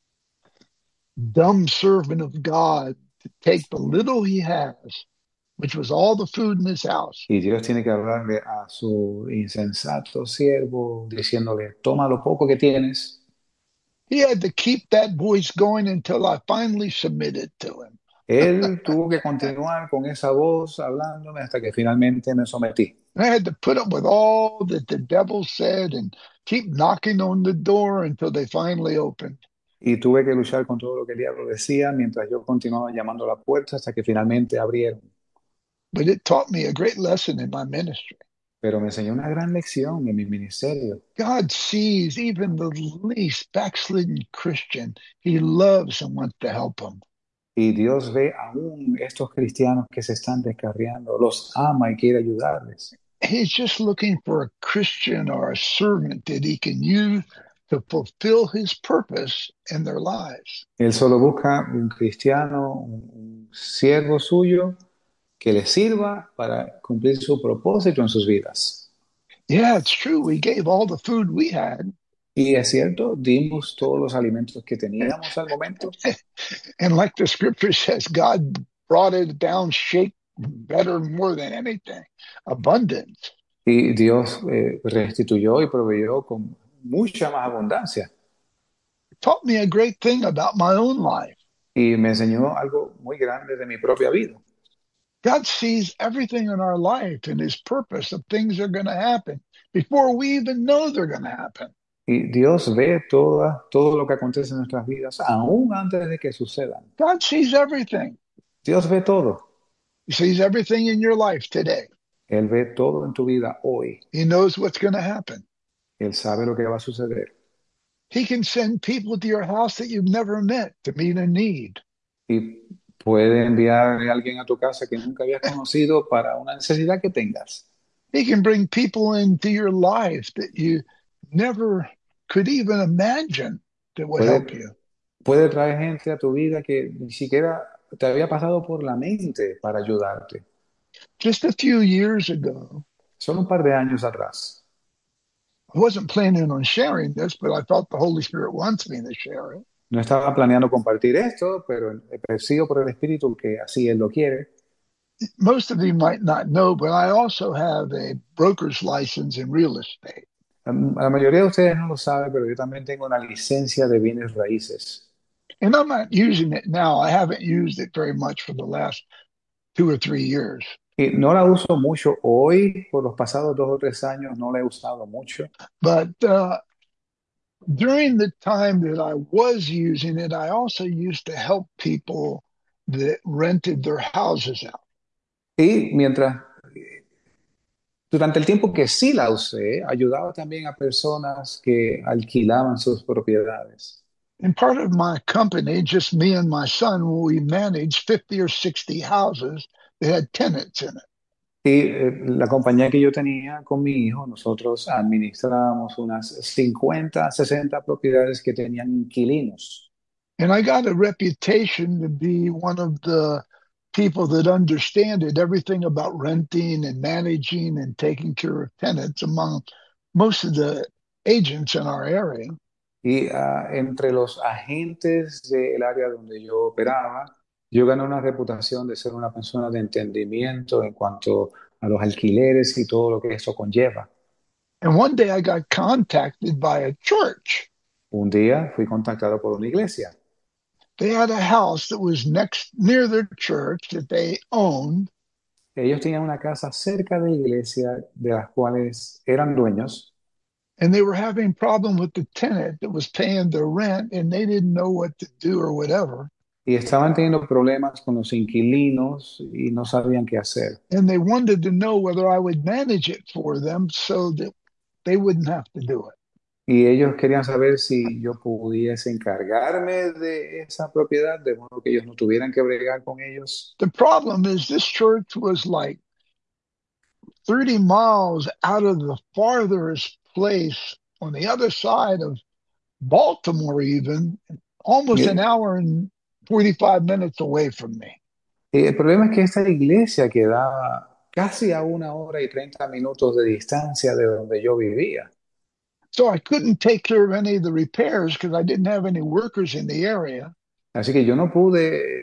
dumb servant of God to take the little he has, which was all the food in his house, Y Dios tiene que hablarle a su insensato siervo diciéndole, toma lo poco que tienes. he had to keep that voice going until I finally submitted to him. Él tuvo que continuar con esa voz hablándome hasta que finalmente me sometí. And I had to put up with all that the devil said and keep knocking on the door until they finally opened. Y tuve que luchar con todo lo que el diablo decía mientras yo continuaba llamando a la puerta hasta que finalmente abrieron. But it taught me a great lesson in my ministry. Pero me enseñó una gran lección en mi ministerio. God sees even the least backslidden Christian. He loves and wants to help them. Y Dios ve aún estos cristianos que se están descarriando, los ama y quiere ayudarles. He's just looking for a Christian or a servant that he can use to fulfill his purpose in their lives. Él solo busca un cristiano, un siervo suyo que le sirva para cumplir su propósito en sus vidas. Yeah, it's true. We gave all the food we had. Y es cierto, dimos todos los alimentos que teníamos al momento. And like the scripture says, God brought it down, shake better more than anything. Abundance. Y Dios restituyó y proveyó con mucha más abundancia. Taught me a great thing about my own life. Y me enseñó algo muy grande de mi propia vida. God sees everything in our life and his purpose of things that are going to happen before we even know they're going to happen. Y Dios ve todo lo que acontece en nuestras vidas, aún antes de que sucedan. God sees everything. Dios ve todo. He sees everything in your life today. Él ve todo en tu vida hoy. He knows what's going to happen. Él sabe lo que va a suceder. He can send people to your house that you've never met to meet a need. Y puede enviar a alguien a tu casa que nunca habías conocido para una necesidad que tengas. He can bring people into your life that you never could even imagine that would help Puede, you. puede traer gente a tu vida que ni siquiera te había pasado por la mente para ayudarte. Just a few years ago, Solo un par de años atrás. I wasn't planning on sharing this, but I felt the Holy Spirit wants me to share it. No estaba planeando compartir esto, pero percibo por el Espíritu que así Él lo quiere. Most of you might not know, but I also have a broker's license in real estate. La mayoría de ustedes no lo saben, pero yo también tengo una licencia de bienes raíces. And I'm not using it now. I haven't used it very much for the last 2 or 3 years. Y no la uso mucho hoy, por los pasados 2 o 3 años no la he usado mucho. But during the time that I was using it, I also used to help people that rented their houses out. Y durante el tiempo que sí la usé, ayudaba también a personas que alquilaban sus propiedades. And part of my company, just me and my son, we managed 50 or 60 houses that had tenants in it. Y la compañía que yo tenía con mi hijo, nosotros administrábamos unas 50, 60 propiedades que tenían inquilinos. And I got a reputation to be one of the people that understand it, everything about renting and managing and taking care of tenants among most of the agents in our area. Y entre los agentes del área donde yo operaba, yo gané una reputación de ser una persona de entendimiento en cuanto a los alquileres y todo lo que eso conlleva. And one day I got contacted by a church. Un día fui contactado por una iglesia. They had a house that was near their church that they owned. Ellos tenían una casa cerca de la iglesia de las cuales eran dueños. And they were having problem with the tenant that was paying their rent, and they didn't know what to do or whatever. Y estaban teniendo problemas con los inquilinos y no sabían qué hacer. And they wanted to know whether I would manage it for them so that they wouldn't have to do it. Y ellos querían saber si yo pudiese encargarme de esa propiedad, de modo que ellos no tuvieran que bregar con ellos. The problem is this church was like 30 miles out of the farthest place on the other side of Baltimore, even almost an Y, hour and 45 minutes away from me. y el problema es que esta iglesia quedaba casi a 1 hora y 30 minutos de distancia de donde yo vivía. So I couldn't take care of any of the repairs because I didn't have any workers in the area. Así que yo no pude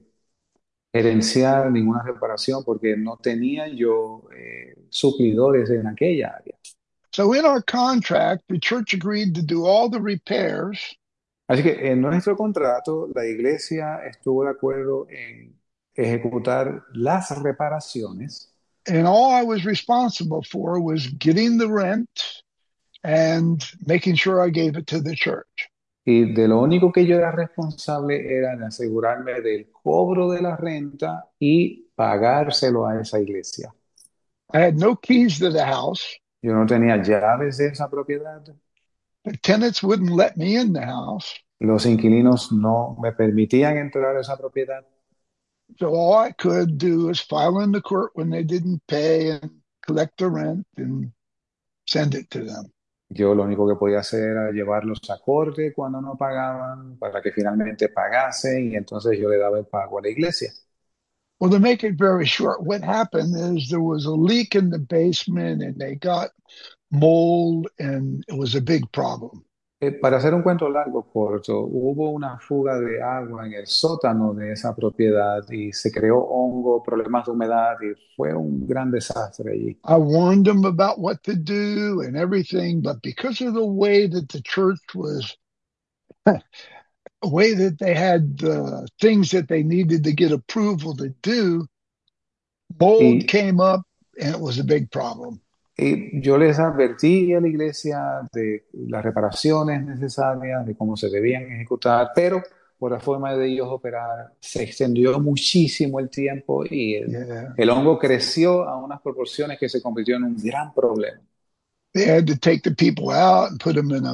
gerenciar ninguna reparación porque no tenía yo suplidores en aquella área. So in our contract, the church agreed to do all the repairs. Así que en nuestro contrato, la iglesia estuvo de acuerdo en ejecutar las reparaciones. And all I was responsible for was getting the rent and making sure I gave it to the church. Y de lo único que yo era responsable era de asegurarme del cobro de la renta y pagárselo a esa iglesia. I had no keys to the house. Yo no tenía llaves de esa propiedad. The tenants wouldn't let me in the house. Los inquilinos no me permitían entrar a esa propiedad. So all I could do is file in the court when they didn't pay and collect the rent and send it to them. Yo lo único que podía hacer era llevarlos a corte cuando no pagaban para que finalmente pagasen y entonces yo le daba el pago a la iglesia. Well, to make it very short, what happened is there was a leak in the basement and they got mold and it was a big problem. Para hacer un cuento largo, corto, hubo una fuga de agua en el sótano de esa propiedad y se creó hongo, problemas de humedad y fue un gran desastre allí. I warned them about what to do and everything, but because of the way that the church was, the way that they had the things that they needed to get approval to do, mold Y, came up and it was a big problem. y yo les advertí a la iglesia de las reparaciones necesarias, de cómo se debían ejecutar, pero por la forma de ellos operar se extendió muchísimo el tiempo y Yeah. el hongo creció a unas proporciones que se convirtió en un gran problema. They had to take the people out and put them in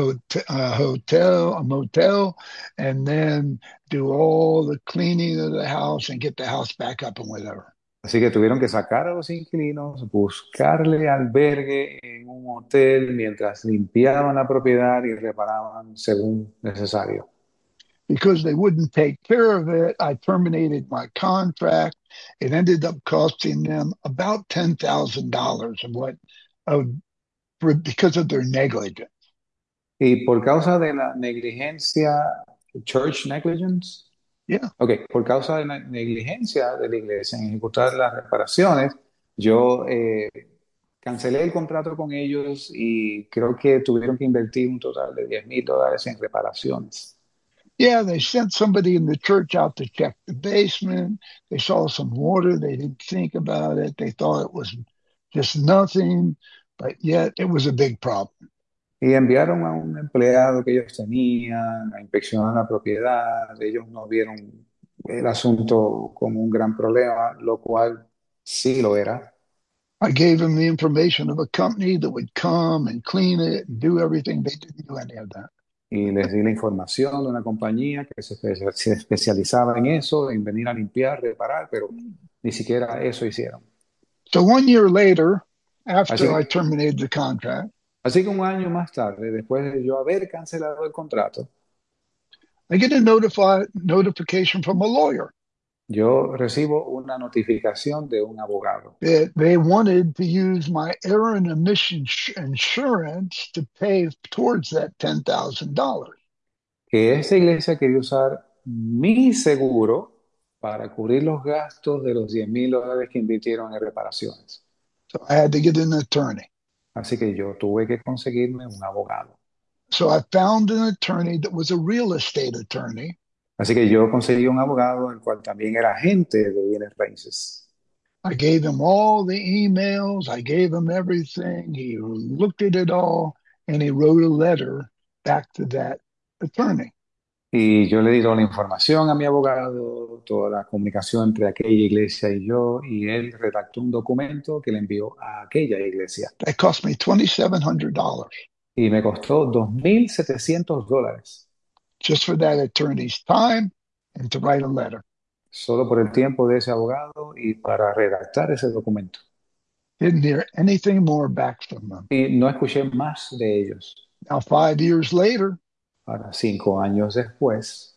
a motel, and then do all the cleaning of the house and get the house back up and whatever. Así que tuvieron que sacar a los inquilinos, buscarle albergue en un hotel mientras limpiaban la propiedad y reparaban según necesario. Because they wouldn't take care of it, I terminated my contract. It ended up costing them about $10,000 of what, of, because of their negligence. Y por causa de la negligencia, church negligence, Yeah. ok, por causa de la negligencia de la iglesia en ejecutar las reparaciones, yo cancelé el contrato con ellos y creo que tuvieron que invertir un total de $10,000 en reparaciones. Yeah, they sent somebody in the church out to check the basement. They saw some water. They didn't think about it. They thought it was just nothing, but yet it was a big problem. Y enviaron a un empleado que ellos tenían a inspeccionar la propiedad. Ellos no vieron el asunto como un gran problema, lo cual sí lo era. I gave them the information of a company that would come and clean it and do everything. They didn't do any of that. Y les di la información de una compañía que se especializaba en eso, en venir a limpiar, reparar, pero ni siquiera eso hicieron. So 1 year later, Así after I que, terminated the contract, así que un año más tarde, después de yo haber cancelado el contrato, I get a notification from a lawyer yo recibo una notificación de un abogado that they wanted to use my error and omission insurance to pay towards that $10,000. que esta iglesia quería usar mi seguro para cubrir los gastos de los $10,000 que invirtieron en reparaciones. So I had to get an attorney. Así que yo tuve que conseguirme un abogado. So I found an attorney that was a real estate attorney. Así que yo conseguí un abogado, el cual también era agente de bienes raíces. I gave him all the emails. I gave him everything. He looked at it all and he wrote a letter back to that attorney. Y yo le di toda la información a mi abogado, toda la comunicación entre aquella iglesia y yo, y él redactó un documento que le envió a aquella iglesia. That cost me $2,700 Y me costó $2,700 just for that attorney's time and to write a letter. solo por el tiempo de ese abogado y para redactar ese documento. Didn't hear anything more back from them. Y no escuché más de ellos. Now, 5 years later, Ahora, 5 años después,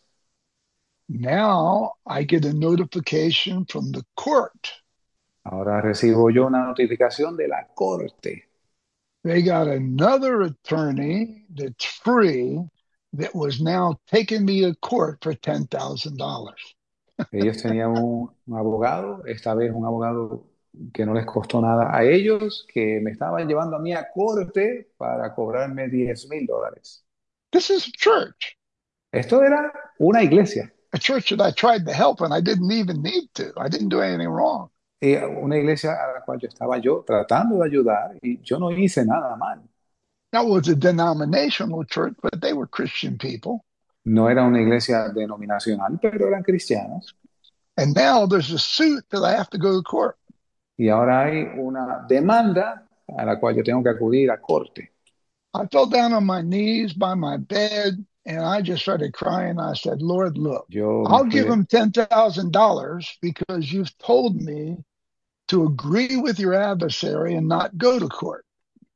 now I get a notification from the court. ahora recibo yo una notificación de la corte. They got another attorney that's free that was now taking me to court for $10,000. Ellos tenían un abogado, esta vez un abogado que no les costó nada a ellos, que me estaban llevando a mí a corte para cobrarme $10,000. This is Esto era una iglesia, a church that I tried to help and I didn't even need to. I didn't do anything wrong. una iglesia a la cual yo estaba yo tratando de ayudar y yo no hice nada mal. That was a denominational church, but they were Christian people. No era una iglesia denominacional, pero eran cristianos. And now there's a suit that I have to go to court. Y ahora hay una demanda a la cual yo tengo que acudir a corte. I fell down on my knees by my bed and I just started crying. I said, Lord, look, Yo me I'll fui give them $10,000 because you've told me to agree with your adversary and not go to court.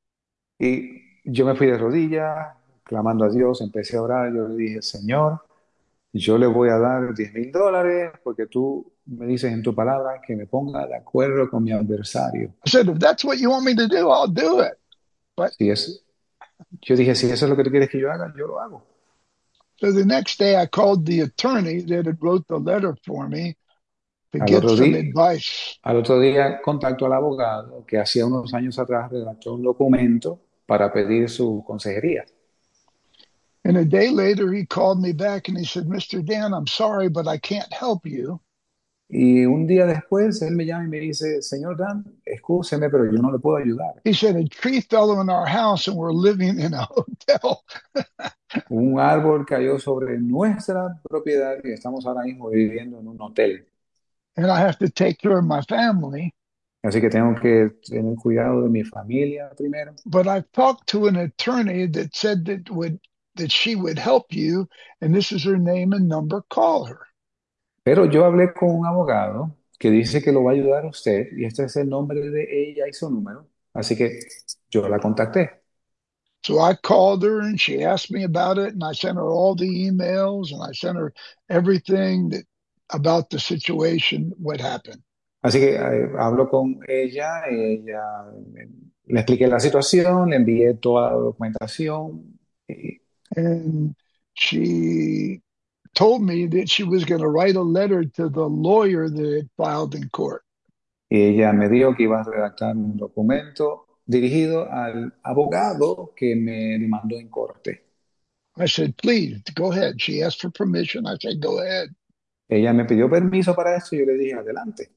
y yo me fui de rodillas, clamando a Dios, empecé a orar. Yo le dije, Señor, yo le voy a dar $10,000 porque tú me dices en tu palabra que me ponga de acuerdo con mi adversario. I said, if that's what you want me to do, I'll do it. But Si es, Yo dije, si eso es lo que tú quieres que yo haga, yo lo hago. So the next day I called the attorney that had wrote the letter for me to Al get otro some día, advice. al otro día contacto al abogado que hacía unos años atrás redactó un documento para pedir su consejería. And a day later he called me back and he said, Mr. Dan, I'm sorry, but I can't help you. Y un día después él me llama y me dice, señor Dan, excúseme, pero yo no le puedo ayudar. He said, a tree fell in our house and we're living in a hotel. Un árbol cayó sobre nuestra propiedad y estamos ahora mismo viviendo en un hotel. And I have to take care of my family. Así que tengo que tener cuidado de mi familia primero. But I've talked to an attorney that said that she would help you, and this is her name and number. Call her. Pero yo hablé con un abogado que dice que lo va a ayudar a usted y este es el nombre de ella y su número. Así que yo la contacté. So I called her and she asked me about it, and I sent her all the emails and I sent her everything that about the situation, what happened. Así que hablo con ella le expliqué la situación, le envié toda la documentación y, And she told me that she was going to write a letter to the lawyer that had filed in court. y ella me dijo que iba a redactar un documento dirigido al abogado que me demandó en corte. I said, please go ahead. She asked for permission. I said, go ahead. Ella me pidió permiso para esto y yo le dije, adelante.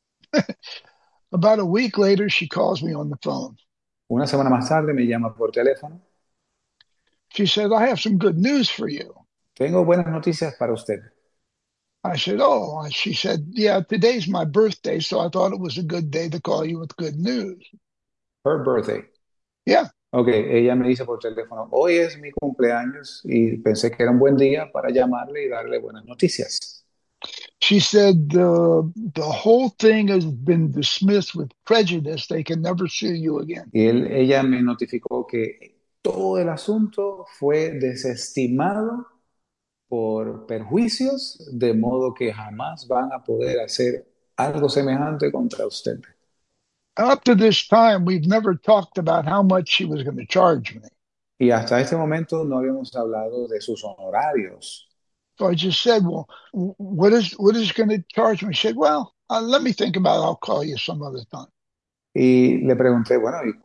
About a week later, she calls me on the phone. Una semana más tarde me llama por teléfono. She said, I have some good news for you. Tengo buenas noticias para usted. I said, oh, she said, yeah, today's my birthday, so I thought it was a good day to call you with good news. Her birthday. Yeah. Ok, ella me dice por teléfono, hoy es mi cumpleaños y pensé que era un buen día para llamarle y darle buenas noticias. She said, the whole thing has been dismissed with prejudice. They can never sue you again. Y ella me notificó que todo el asunto fue desestimado por perjuicios, de modo que jamás van a poder hacer algo semejante contra usted. Up to this time, we've never talked about how much she was going to charge me. Y hasta este momento no habíamos hablado de sus honorarios. So I just said, well, what is going to charge me? She said, well, let me think about it. I'll call you some other time. Y le pregunté, bueno, ¿y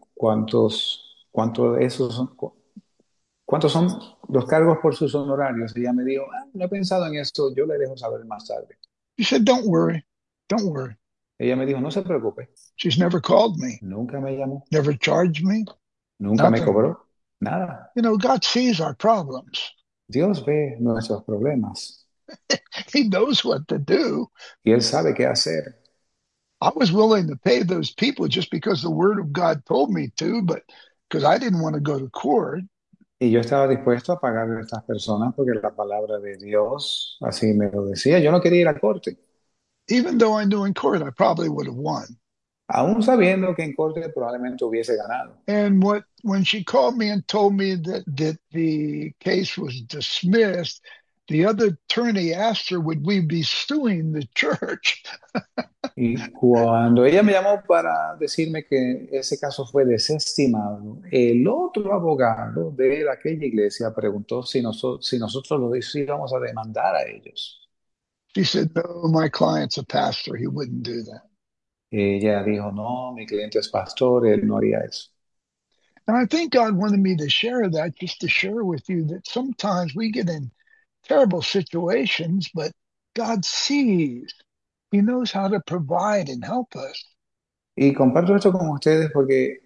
cuántos son los cargos por sus honorarios? Y ella me dijo, no he pensado en eso, yo le dejo saber más tarde. She said, don't worry. Don't worry. Ella me dijo, no se preocupe, She's never called me, nunca me llamó, never charged me, nunca me nothing. cobró, nada. You know, God sees our problems. Dios ve nuestros problemas He knows what to do. y Él sabe qué hacer. I was willing to pay those people just because the word of God told me to, but because I didn't want to go to court. Y yo estaba dispuesto a pagarle a estas personas porque la palabra de Dios así me lo decía. Yo no quería ir a corte, Even though I knew in court I probably would have won. aún sabiendo que en corte probablemente hubiese ganado. And when she called me and told me that the case was dismissed, the other attorney asked her, would we be suing the church? Y cuando ella me llamó para decirme que ese caso fue desestimado, el otro abogado de aquella iglesia preguntó si nosotros los íbamos a demandar a ellos. She said, no, my client's a pastor. He wouldn't do that. Ella dijo, no, mi cliente es pastor, él no haría eso. And I think God wanted me to share that just to share with you that sometimes we get in terrible situations, but God sees. He knows how to provide and help us. Y comparto esto con ustedes porque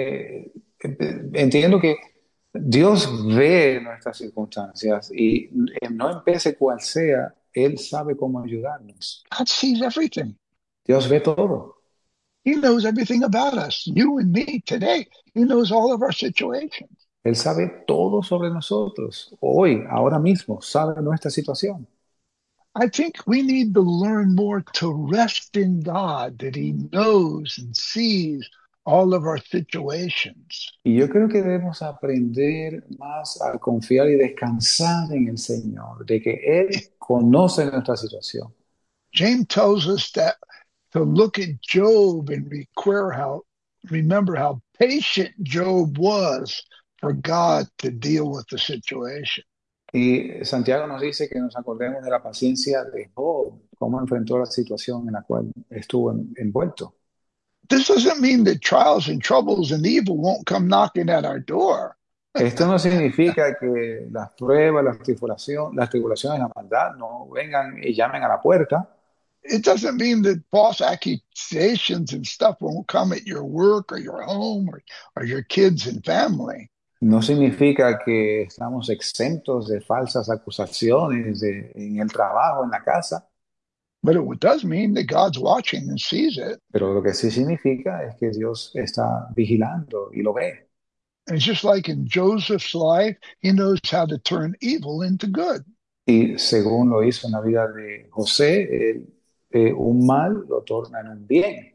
entiendo que Dios ve nuestras circunstancias y no empece cual sea, Él sabe cómo ayudarnos. God sees everything. Dios ve todo. He knows everything about us, you and me today. He knows all of our situations. Él sabe todo sobre nosotros. Hoy, ahora mismo, sabe nuestra situación. I think we need to learn more to rest in God, that He knows and sees all of our situations. Y yo creo que debemos aprender más a confiar y descansar en el Señor, de que Él conoce nuestra situación. James tells us that to look at Job and remember how patient Job was for God to deal with the situation. Y Santiago nos dice que nos acordemos de la paciencia de Job, cómo enfrentó la situación en la cual estuvo envuelto. This doesn't mean that trials and troubles and evil won't come knocking at our door. Esto no significa que las pruebas, las tribulaciones, la maldad no vengan y llamen a la puerta. It doesn't mean that false accusations and stuff won't come at your work or your home or your kids and family. No significa que estamos exentos de falsas acusaciones en el trabajo, en la casa, But it does mean that God's watching and sees it. pero lo que sí significa es que Dios está vigilando y lo ve. And it's just like in Joseph's life, he knows how to turn evil into good. Y según lo hizo en la vida de José, un mal lo torna en un bien.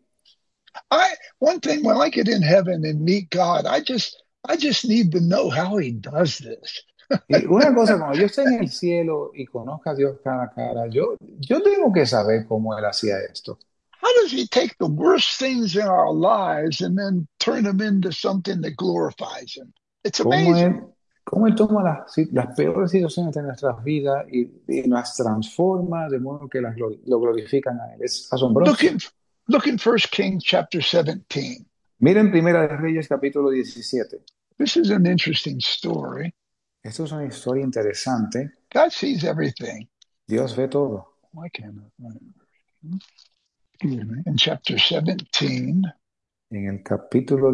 One thing when I get in heaven and meet God, I just need to know how he does this. Y una cosa, cuando yo esté en el cielo y conozca a Dios cara a cara, yo tengo que saber cómo Él hacía esto. How does he take the worst things in our lives and then turn them into something that glorifies him? It's Cómo amazing. Él, cómo él toma las peores situaciones de nuestras vidas y las transforma de modo que lo glorifican a Él. Es Look asombroso. in look in 1 Kings chapter 17. Miren Primera de Reyes capítulo 17. This is an interesting story. Esto es una historia interesante. God sees everything. Dios ve todo. Why can't I find it? Excuse me. In chapter 17, En el capítulo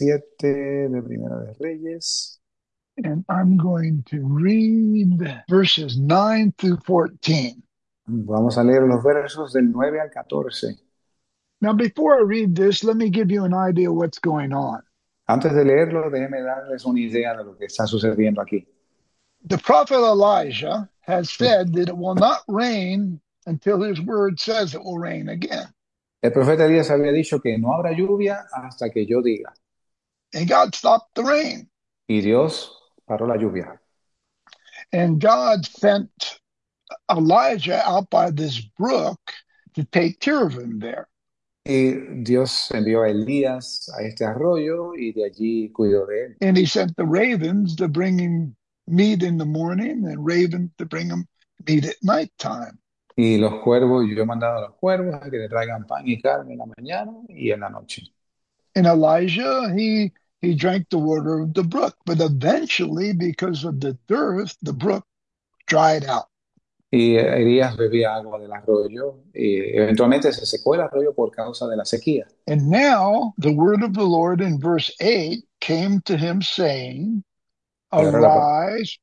17 de Primera de Reyes, and I'm going to read verses 9 through 14. vamos a leer los versos del 9 al 14. Now, before I read this, let me give you an idea of what's going on. Antes de leerlo, déjenme darles una idea de lo que está sucediendo aquí. The prophet Elijah has said that it will not rain until his word says it will rain again. El profeta Elías había dicho que no habrá lluvia hasta que yo diga. And God stopped the rain. Y Dios paró la lluvia. And God sent Elijah out by this brook to take care of him there. Y Dios envió a Elías a este arroyo y de allí cuidó de él. And he sent the ravens to bring him meat in the morning and ravens to bring him meat at nighttime. Y los cuervos, yo he mandado a los cuervos a que le traigan pan y carne en la mañana y en la noche. And Elijah, he drank the water of the brook, but eventually, because of the dearth, the brook dried out. Y Elías bebía agua del arroyo y eventualmente se secó el arroyo por causa de la sequía. And now the word of the Lord in verse 8 came to him saying, Y ahora Arise,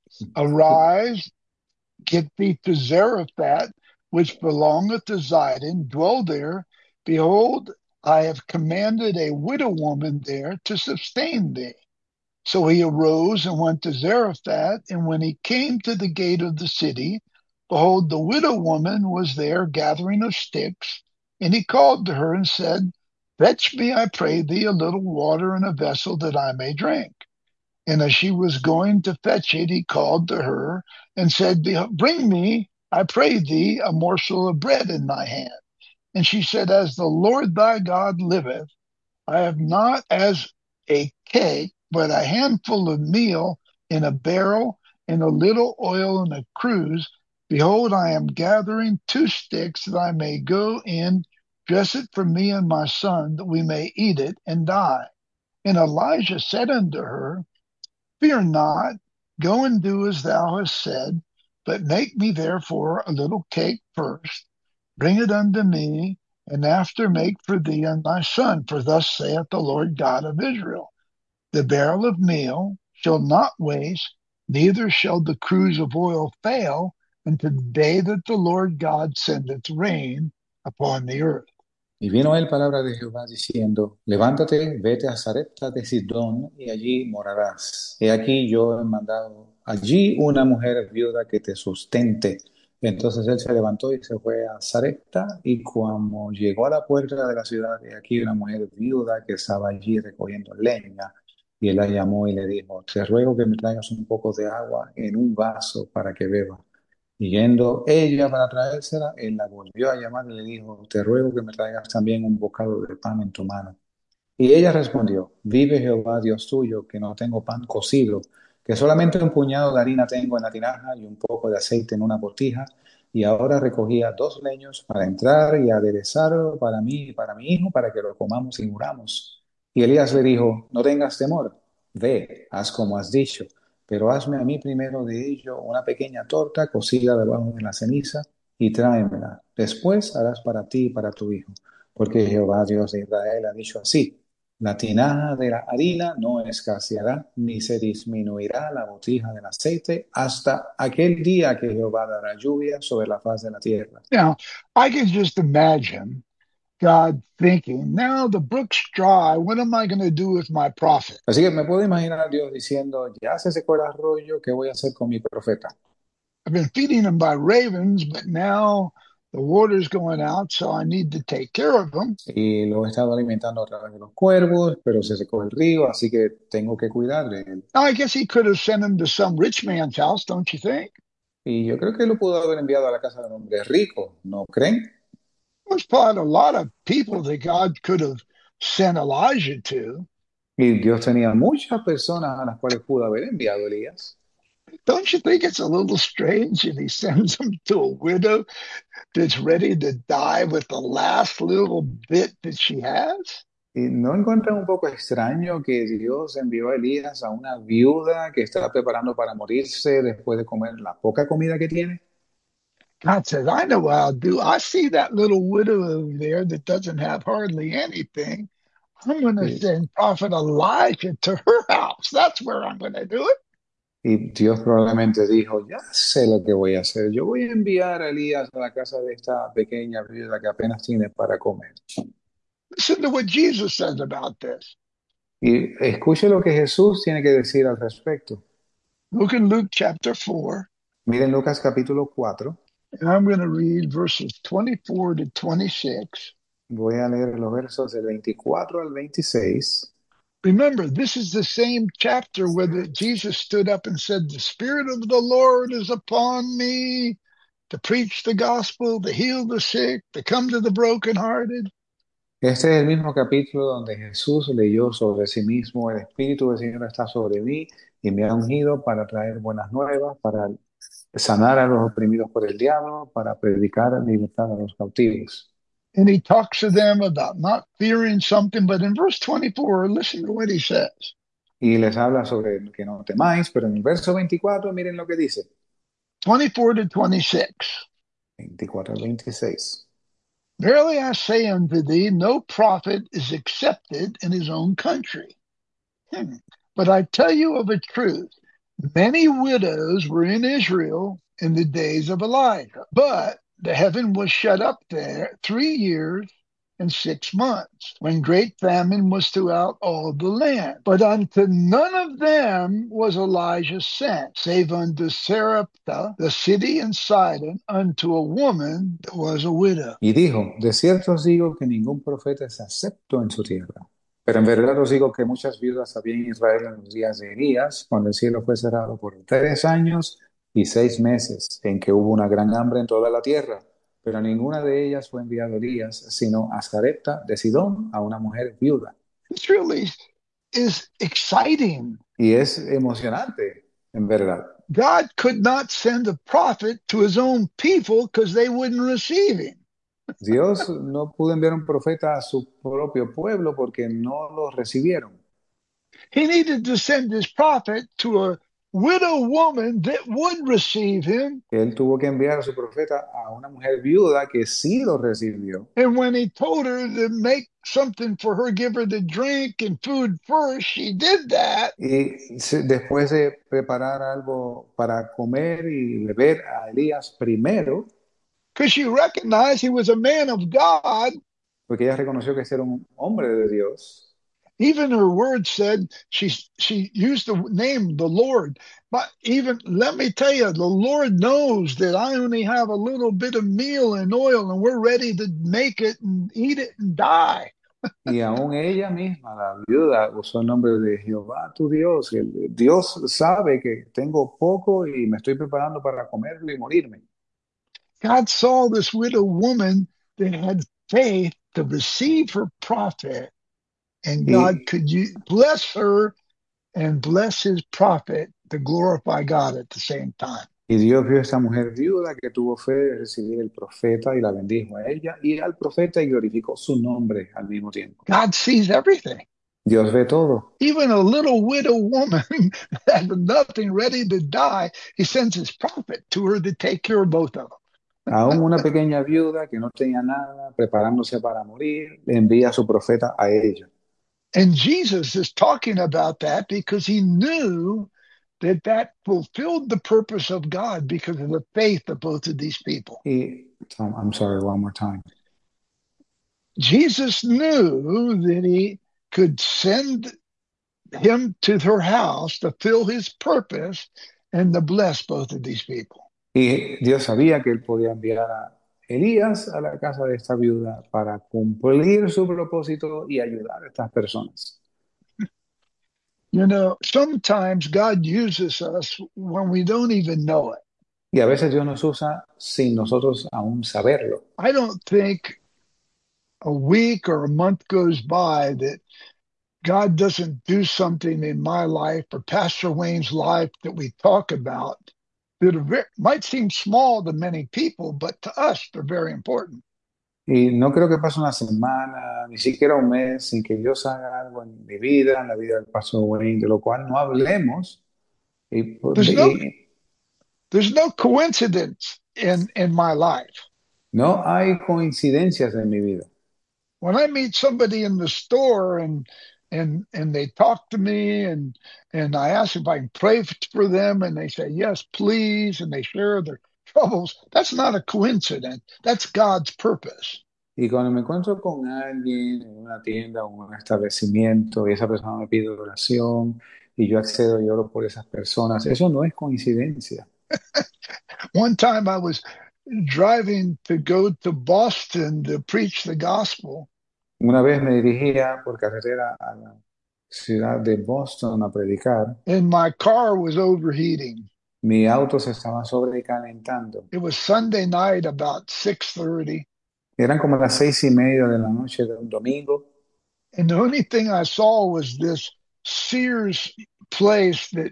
arise, get thee to Zarephath, which belongeth to Zidon, dwell there. Behold, I have commanded a widow woman there to sustain thee. So he arose and went to Zarephath, and when he came to the gate of the city, behold, the widow woman was there gathering of sticks. And he called to her and said, Fetch me, I pray thee, a little water in a vessel that I may drink. And as she was going to fetch it, he called to her and said, Bring me, I pray thee, a morsel of bread in thy hand. And she said, As the Lord thy God liveth, I have not as a cake, but a handful of meal in a barrel, and a little oil in a cruse. Behold, I am gathering 2 sticks that I may go in, dress it for me and my son, that we may eat it and die. And Elijah said unto her, Fear not, go and do as thou hast said, but make me therefore a little cake first, bring it unto me, and after make for thee and thy son. For thus saith the Lord God of Israel, The barrel of meal shall not waste, neither shall the cruse of oil fail, until the day that the Lord God sendeth rain upon the earth. Y vino él palabra de Jehová diciendo, levántate, vete a Sarepta de Sidón y allí morarás. He aquí yo he mandado allí una mujer viuda que te sustente. Entonces él se levantó y se fue a Sarepta y cuando llegó a la puerta de la ciudad, he aquí una mujer viuda que estaba allí recogiendo leña. Y él la llamó y le dijo, te ruego que me traigas un poco de agua en un vaso para que beba. Y yendo ella para traérsela, él la volvió a llamar y le dijo, te ruego que me traigas también un bocado de pan en tu mano. Y ella respondió, vive Jehová Dios tuyo, que no tengo pan cocido, que solamente un puñado de harina tengo en la tinaja y un poco de aceite en una botija, y ahora recogía 2 leños para entrar y aderezarlo para mí y para mi hijo, para que lo comamos y muramos. Y Elías le dijo, no tengas temor, ve, haz como has dicho, pero hazme a mí primero de ello una pequeña torta cocida debajo de la ceniza y tráemela. Después harás para ti y para tu hijo, porque Jehová Dios de Israel ha dicho así. La tinaja de la harina no escaseará, ni se disminuirá la botija del aceite hasta aquel día que Jehová dará lluvia sobre la faz de la tierra. Now, I can just imagine God thinking, now the brook's dry. What am I going to do with my prophet? Así que me puedo imaginar a Dios diciendo, ya se secó el arroyo, ¿qué voy a hacer con mi profeta? I've been feeding him by ravens, but now the water's going out, so I need to take care of him. Y lo he estado alimentando a través de los cuervos, pero se secó el río, así que tengo que cuidar de él. Now, I guess he could have sent him to some rich man's house, don't you think? Y yo creo que lo pudo haber enviado a la casa de un hombre rico, ¿no creen? There's probably a lot of people that God could have sent Elijah to. Y Dios tenía muchas personas a las cuales pudo haber enviado Elías. Don't you think it's a little strange if he sends him to a widow that's ready to die with the last little bit that she has? ¿Y no encuentran un poco extraño que Dios envió a Elías a una viuda que está preparando para morirse después de comer la poca comida que tiene? God says, I know what I'll do. I see that little widow over there that doesn't have hardly anything. I'm going to Y, send Prophet Elijah to her house. That's where I'm going to do it. y Dios probablemente dijo, ya sé lo que voy a hacer. Yo voy a enviar a Elías a la casa de esta pequeña viuda que apenas tiene para comer. Listen to what Jesus says about this. Y escuche lo que Jesús tiene que decir al respecto. Look in Luke chapter 4, Miren Lucas capítulo 4. and I'm going to read verses 24 to 26. Voy a leer los versos del 24 al 26. Remember, this is the same chapter where Jesus stood up and said, the Spirit of the Lord is upon me to preach the gospel, to heal the sick, to come to the brokenhearted. Este es el mismo capítulo donde Jesús leyó sobre sí mismo, el Espíritu del Señor está sobre mí y me ha ungido para traer buenas nuevas, para sanar a los oprimidos por el diablo, para predicar libertad a los cautivos. And he talks to them about not fearing something. But in verse 24, listen to what he says. Y les habla sobre que no temáis, pero en el verso 24 miren lo que dice, 24 to 26. 24 al 26. Verily I say unto thee, no prophet is accepted in his own country. But I tell you of a truth, many widows were in Israel in the days of Elijah, but the heaven was shut up there 3 years and 6 months, when great famine was throughout all the land. But unto none of them was Elijah sent, save unto Sarepta, the city in Sidon, unto a woman that was a widow. Y dijo, de cierto os digo que ningún profeta es acepto en su tierra. Pero en verdad os digo que muchas viudas había en Israel en los días de Elías, cuando el cielo fue cerrado por 3 años y 6 meses, en que hubo una gran hambre en toda la tierra. Pero a ninguna de ellas fue enviado Elías, sino a Sarepta de Sidón, a una mujer viuda. This really is exciting. Y es emocionante, en verdad. God could not send a prophet to his own people because they wouldn't receive him. Dios no pudo enviar un profeta a su propio pueblo porque no lo recibieron. He needed to send his prophet to a widow woman that would receive him. Él tuvo que enviar a su profeta a una mujer viuda que sí lo recibió. And when he told her to make something for her, give her the drink and food first, she did that. Y después de preparar algo para comer y beber a Elías primero, Because she recognized he was a man of God. porque ella reconoció que ese era un hombre de Dios. Even her words said she used the name the Lord. But even let me tell you, the Lord knows that I only have a little bit of meal and oil, and we're ready to make it and eat it and die. Y aún ella misma, la viuda, usó el nombre de Jehová tu Dios. Dios sabe que tengo poco y me estoy preparando para comerlo y morirme. God saw this widow woman that had faith to receive her prophet. and God Y, could bless her and bless his prophet to glorify God at the same time. y Dios vio a esta mujer viuda que tuvo fe de recibir el profeta y la bendijo a ella y al profeta y glorificó su nombre al mismo tiempo. God sees everything. Dios ve todo. Even a little widow woman that had nothing ready to die, he sends his prophet to her to take care of both of them. Aún una pequeña viuda que no tenía nada, preparándose para morir, le envía a su profeta a ella. And Jesus is talking about that because he knew that that fulfilled the purpose of God because of the faith of both of these people. Y, Tom, I'm sorry, one more time. Jesus knew that he could send him to her house to fill his purpose and to bless both of these people. Y Dios sabía que él podía enviar a Elías a la casa de esta viuda para cumplir su propósito y ayudar a estas personas. You know, sometimes God uses us when we don't even know it. Y a veces Dios nos usa sin nosotros aún saberlo. I don't think a week or a month goes by that God doesn't do something in my life or Pastor Wayne's life that we talk about that might seem small to many people, but to us, they're very important. Y no creo que pase una semana, ni siquiera un mes, sin que Dios haga algo en mi vida, en la vida del pastor Wayne, de lo cual no hablemos. Y, There's no y there's no coincidence in my life. no hay coincidencias en mi vida. When I meet somebody in the store and they talk to me and I ask if I can pray for them and they say yes, please, and they share their troubles, that's not a coincidence. That's God's purpose. Y cuando me encuentro con alguien en una tienda o en un establecimiento y esa persona me pide oración y yo accedo y oro por esas personas, eso no es coincidencia. One time I was driving to go to Boston to preach the gospel, Una vez me dirigía por carretera a la ciudad de Boston a predicar. and my car was overheating. Mi auto se estaba sobrecalentando. It was Sunday night about 6:30, Eran como las 6:30 de la noche de un domingo and the only thing I saw was this Sears place that,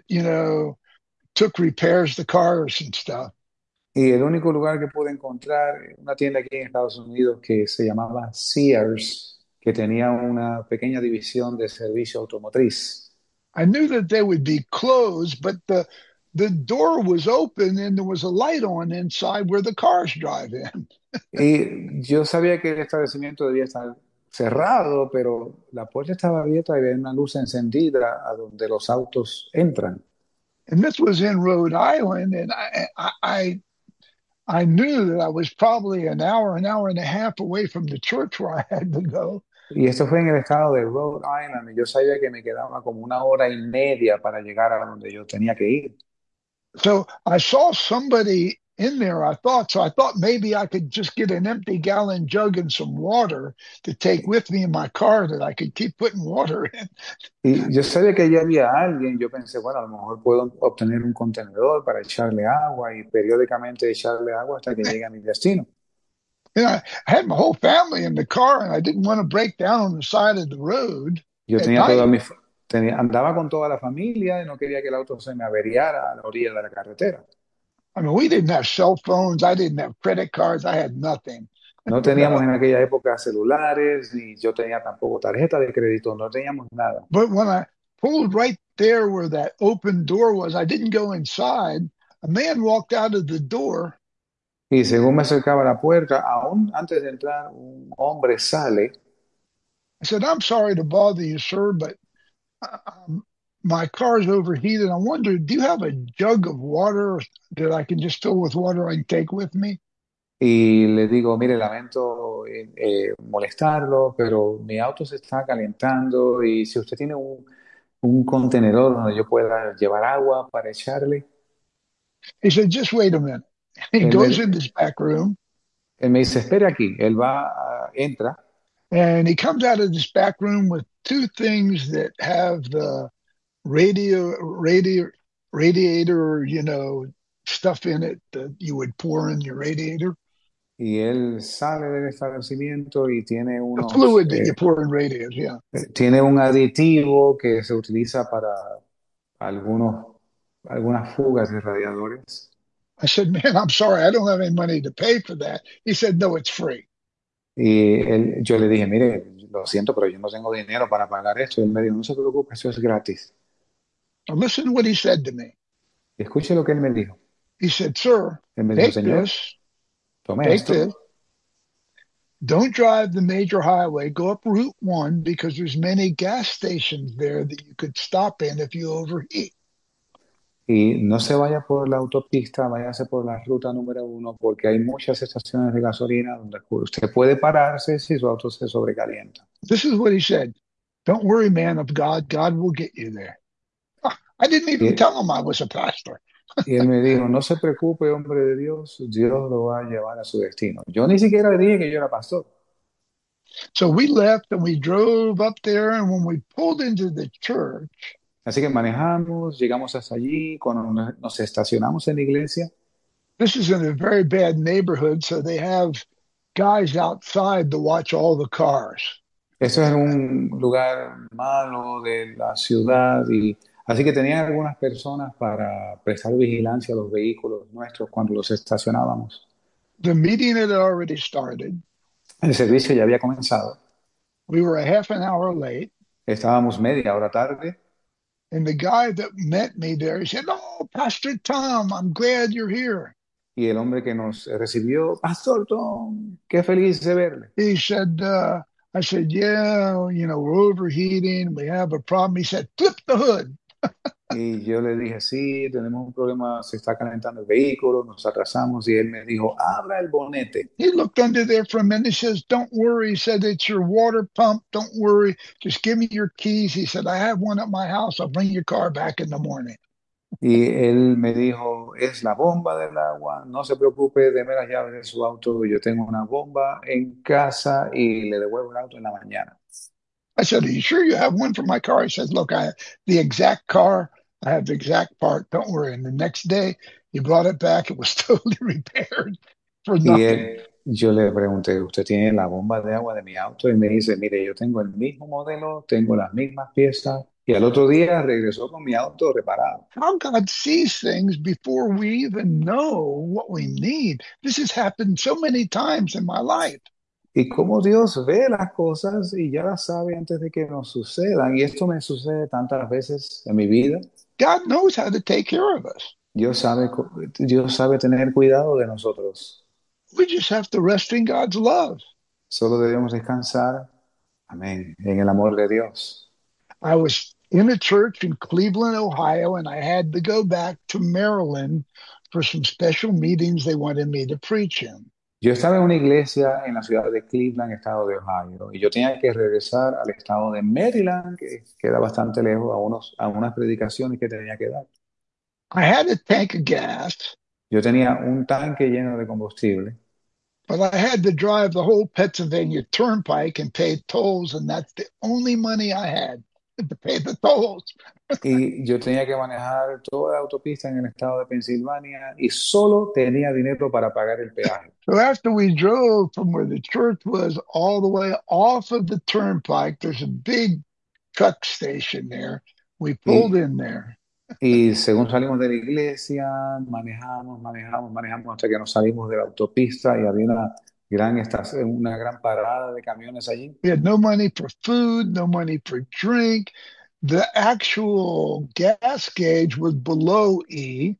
took repairs to cars and stuff. y el único lugar que pude encontrar, una tienda aquí en Estados Unidos que se llamaba Sears, que tenía una pequeña división de servicio automotriz. I knew that they would be closed, but the door was open and there was a light on inside where the cars drive in. Y yo sabía que el establecimiento debía estar cerrado, pero la puerta estaba abierta y había una luz encendida a donde los autos entran. And this was in Rhode Island, and I knew that I was probably an hour and a half away from the church where I had to go. Y esto fue en el estado de Rhode Island, y yo sabía que me quedaba como 1 hora y media para llegar a donde yo tenía que ir. So I saw somebody in there, I thought. So I thought maybe I could just get an empty gallon jug and some water to take with me in my car that I could keep putting water in. Y yo sabía que allí había alguien, yo pensé, bueno, a lo mejor puedo obtener un contenedor para echarle agua y periódicamente echarle agua hasta que llegue a mi destino. I had my whole family in the car, and I didn't want to break down on the side of the road Yo at tenía toda night. andaba con toda la familia y no quería que el auto se me averiara a la orilla de la carretera. I mean, we didn't have cell phones. I didn't have credit cards. I had nothing. No teníamos en aquella época celulares, ni yo tenía tampoco tarjeta de crédito, no teníamos nada. But when I pulled right there where that open door was, I didn't go inside. A man walked out of the door. Y según me acercaba a la puerta, aún antes de entrar, un hombre sale. I said, "I'm sorry to bother you, sir, but my car's overheated. I wonder, do you have a jug of water that I can just fill with water I can take with me?" Y le digo, mire, lamento molestarlo, pero mi auto se está calentando y si usted tiene un contenedor donde yo pueda llevar agua para echarle. He said, "Just wait a minute." He Él goes in me, this back room él me dice, espere aquí. Él va, entra and he comes out of this back room with two things that have the radiator, stuff in it that you would pour in your radiator. y él sale del establecimiento y The fluid that you pour in radios, yeah. tiene un aditivo que se utiliza para algunos, algunas fugas de radiadores. I said, man, I'm sorry, I don't have any money to pay for that. He said, no, it's free. Y yo le dije, mire, lo siento, pero yo no tengo dinero para pagar esto. Y él me dijo, no se preocupe, eso es gratis. Now listen to what he said to me. Y escuche lo que él me dijo. He said, sir, Él me dijo, take señor, this, tome take this. esto Don't drive the major highway. Go up Route 1 because there's many gas stations there that you could stop in if you overheat. y no se vaya por la autopista, váyase por la ruta número 1 porque hay muchas estaciones de gasolina donde usted puede pararse si su auto se sobrecalienta. This is what he said. Don't worry, man of God. God will get you there. I didn't even Y, tell him I was a pastor. y él me dijo, no se preocupe, hombre de Dios, Dios lo va a llevar a su destino. Yo ni siquiera le dije que yo era pastor. So we left and we drove up there. And when we pulled into the church, Así que manejamos, llegamos hasta allí, cuando nos estacionamos en la iglesia. this is in a very bad neighborhood. So they have guys outside to watch all the cars. Esto es un lugar malo de la ciudad y así que tenían algunas personas para prestar vigilancia a los vehículos nuestros cuando los estacionábamos. The meeting had already started. El servicio ya había comenzado. We were a half an hour late. Estábamos media hora tarde And the guy that met me there, he said, "Oh, Pastor Tom, I'm glad you're here." y el hombre que nos recibió, Pastor Tom, qué feliz de verle. He said, I said, "Yeah, we're overheating. We have a problem." He said, "Flip the hood." Y yo le dije, sí, tenemos un problema, se está calentando el vehículo, nos atrasamos y él me dijo, abra el bonete. He looked under there for a minute. He says, "Don't worry." He said, "It's your water pump. Don't worry. Just give me your keys." He said, "I have one at my house. I'll bring your car back in the morning." Y él me dijo, es la bomba del agua, no se preocupe, deme las llaves de su auto, yo tengo una bomba en casa y le devuelvo el auto en la mañana. I said, "Are you sure you have one for my car?" He said, "Look, I have the exact car. I have the exact part. Don't worry." And the next day, he brought it back. It was totally repaired for Y nothing. yo le pregunté, ¿usted tiene la bomba de agua de mi auto? Y me dice, mire, yo tengo el mismo modelo, tengo las mismas piezas. Y al otro día regresó con mi auto reparado. How God sees things before we even know what we need. This has happened so many times in my life. Y cómo Dios ve las cosas y ya las sabe antes de que nos sucedan. Y esto me sucede tantas veces en mi vida. God knows how to take care of us. Dios sabe, Dios sabe tener cuidado de nosotros. We just have to rest in God's love. Solo debemos descansar, amén, en el amor de Dios. I was in a church in Cleveland, Ohio, and I had to go back to Maryland for some special meetings they wanted me to preach in. Yo estaba en una iglesia en la ciudad de Cleveland, estado de Ohio, y yo tenía que regresar al estado de Maryland, que queda bastante lejos, a unas predicaciones que tenía que dar. I had a tank of gas, Yo tenía un tanque lleno de combustible, but I had to drive the whole Pennsylvania Turnpike and pay tolls, and that's the only money I had to pay the tolls. y yo tenía que manejar toda la autopista en el estado de Pensilvania y solo tenía dinero para pagar el peaje. So after we drove from where the church was all the way off of the turnpike, there's a big truck station there. We pulled Y, in there. y según salimos de la iglesia, manejamos hasta que nos salimos de la autopista y había una gran estación, una gran parada de camiones allí. We had no money for food, no money for drink. The actual gas gauge was below E.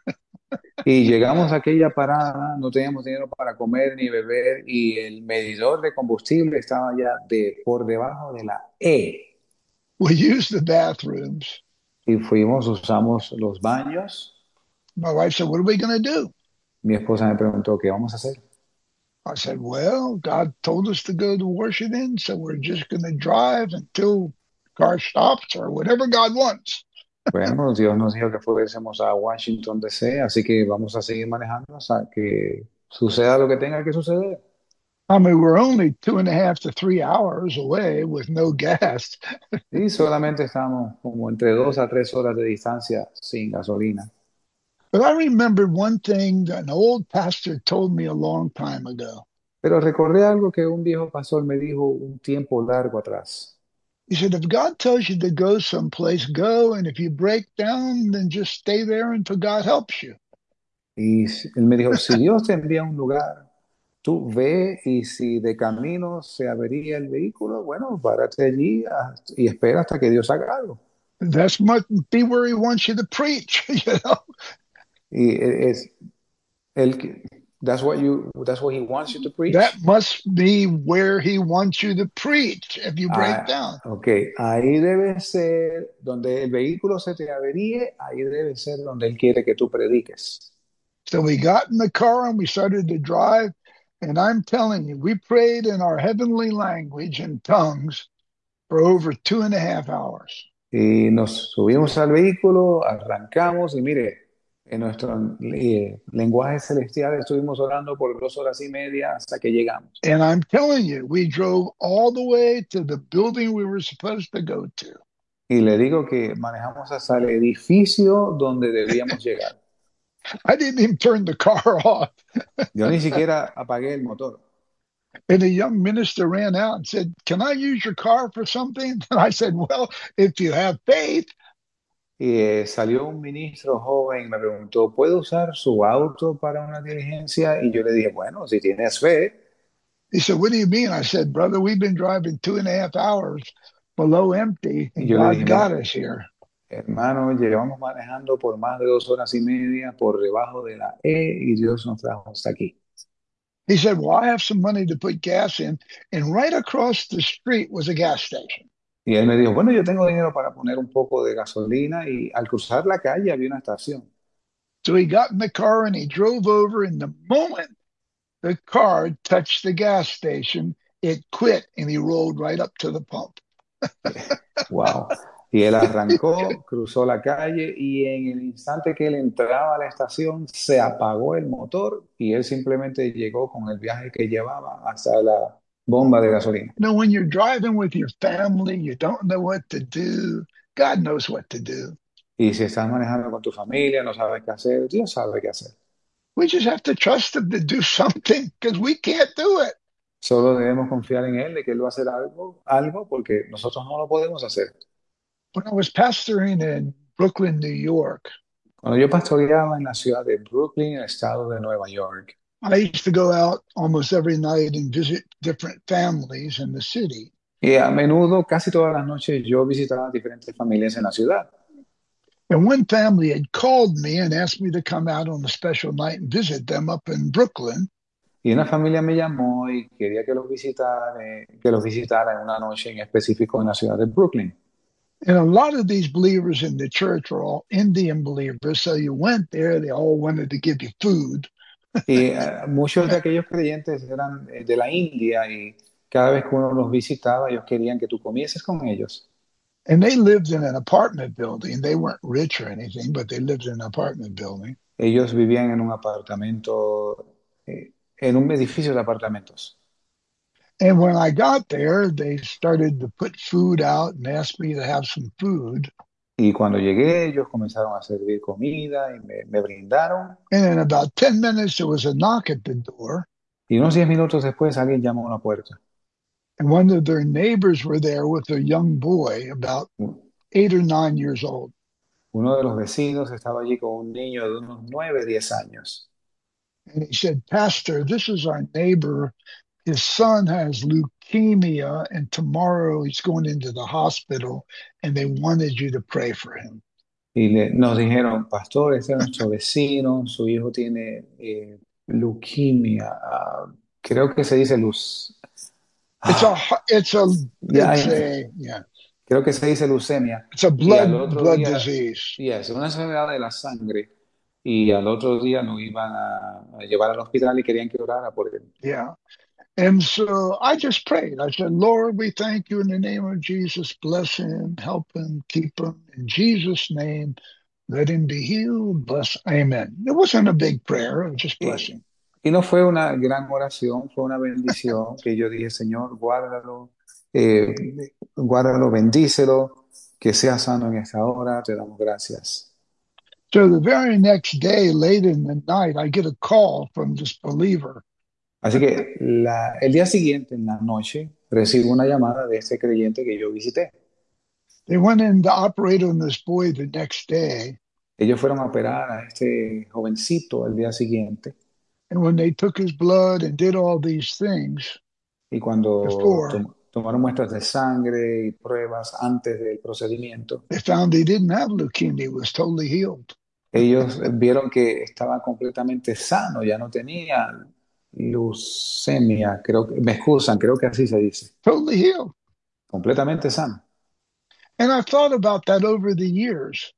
Y llegamos a aquella parada, no teníamos dinero para comer ni beber y el medidor de combustible estaba ya por debajo de la E. We used the bathrooms. Y usamos los baños. My wife said, "What are we going to do?" Mi esposa me preguntó, ¿qué vamos a hacer? I said, "Well, God told us to go to Washington, so we're just going to drive until the car stops or whatever God wants." Bueno, Dios nos dijo que fuésemos a Washington DC, así que vamos a seguir manejando hasta que suceda lo que tenga que suceder. I mean, we're only 2.5 to 3 hours away with no gas. Y solamente estamos como entre 2 a 3 horas de distancia sin gasolina. But I remembered one thing that an old pastor told me a long time ago. Pero recordé algo que un viejo pastor me dijo un tiempo largo atrás. He said, if God tells you to go someplace, go. And if you break down, then just stay there until God helps you. Él me dijo, si Dios te envía a un lugar, tú ve y si de camino se avería el vehículo, bueno, párate allí y espera hasta que Dios haga algo. That's must be where he wants you to preach, you know. Y es, él, that's what he wants you to That preach. must be where he wants you to preach if you break Ah, down. ok, ahí debe ser donde el vehículo se te averíe, ahí debe ser donde él quiere que tú prediques. So we got in the car and we started to drive. And I'm telling you, we prayed in our heavenly language in tongues for over 2.5 hours. Y nos subimos al vehículo, arrancamos y mire, en nuestro lenguaje celestial estuvimos orando por 2 horas y media hasta que llegamos. And I'm telling you, we drove all the way to the building we were supposed to go to. Y le digo que manejamos hasta el edificio donde debíamos llegar. I didn't even turn the car off. Yo ni siquiera apagué el motor. And a young minister ran out and said, can I use your car for something? And I said, well, if you have faith. Y salió un ministro joven y me preguntó, ¿puedo usar su auto para una diligencia? Y yo le dije, bueno, si tienes fe. He said, what do you mean? I said, brother, we've been driving 2.5 hours below empty, Y and yo le God dije, got mira, us here. hermano, llevamos manejando por más de 2 horas y media por debajo de la E y Dios nos trajo hasta aquí. He said, well, I have some money to put gas in. And right across the street was a gas station. Y él me dijo, bueno, yo tengo dinero para poner un poco de gasolina y al cruzar la calle había una estación. So he got in the car and he drove over. And the moment the car touched the gas station, it quit and he rolled right up to the pump. Wow. Y él arrancó, cruzó la calle y en el instante que él entraba a la estación se apagó el motor y él simplemente llegó con el viaje que llevaba hasta la bomba de gasolina. You know, when you're driving with your family, you don't know what to do. God knows what to do. Y si estás manejando con tu familia, no sabes qué hacer, Dios sabe qué hacer. We just have to trust him to do something because we can't do it. Solo debemos confiar en Él de que Él va a hacer algo porque nosotros no lo podemos hacer. When I was pastoring in Brooklyn, New York, Cuando yo pastoreaba en la ciudad de Brooklyn, en el estado de Nueva York, I used to go out almost every night and visit different families in the city. y a menudo, casi todas las noches, yo visitaba diferentes familias en la ciudad. And one family had called me and asked me to come out on a special night and visit them up in Brooklyn. Y una familia me llamó y quería que los visitara en una noche en específico en la ciudad de Brooklyn. And a lot of these believers in the church were all Indian believers. So you went there, they all wanted to give you food. Y muchos de aquellos creyentes eran de la India y cada vez que uno los visitaba, ellos querían que tú comieses con ellos. And they lived in an apartment building. They weren't rich or anything, but they lived in an apartment building. Ellos vivían en un apartamento, en un edificio de apartamentos. And when I got there, they started to put food out and asked me to have some food. Y cuando llegué, ellos comenzaron a servir comida y me brindaron. And in about 10 minutes, there was a knock at the door. Y unos 10 minutos después, alguien llamó a la puerta. And one of their neighbors were there with a young boy, about 8 or 9 years old. Uno de los vecinos estaba allí con un niño de unos 9, 10 años. And he said, Pastor, this is our neighbor. His son has leukemia, and tomorrow he's going into the hospital, and they wanted you to pray for him. Y nos dijeron, pastor, este es nuestro vecino, su hijo tiene leucemia. Creo que se dice luz. It's a, it's a, Ya, it's a, yeah, creo que se dice leucemia. it's a Y al blood otro blood día, disease. es una enfermedad de la sangre. Y al otro día lo iban a llevar al hospital y querían que orara por él. Yeah. And so I just prayed. I said, Lord, we thank you in the name of Jesus. Bless him, help him, keep him. In Jesus' name, let him be healed. Bless. Amen. It wasn't a big prayer. It was just blessing. Y no fue una gran oración, fue una bendición que yo dije, Señor, guárdalo, bendícelo, que sea sano en esta hora, te damos gracias. So the very next day, late in the night, I get a call from this believer. Así que el día siguiente, en la noche, recibo una llamada de este creyente que yo visité. They went in to operate on this boy the next day. Ellos fueron a operar a este jovencito el día siguiente And when they took his blood and did all these things y cuando before, tomaron muestras de sangre y pruebas antes del procedimiento, they found he didn't have leukemia, he was totally healed. ellos vieron que estaba completamente sano, ya no tenía leucemia, creo que, me excusan, creo que así se dice, Totally healed. completamente sano. And I thought about that over the years.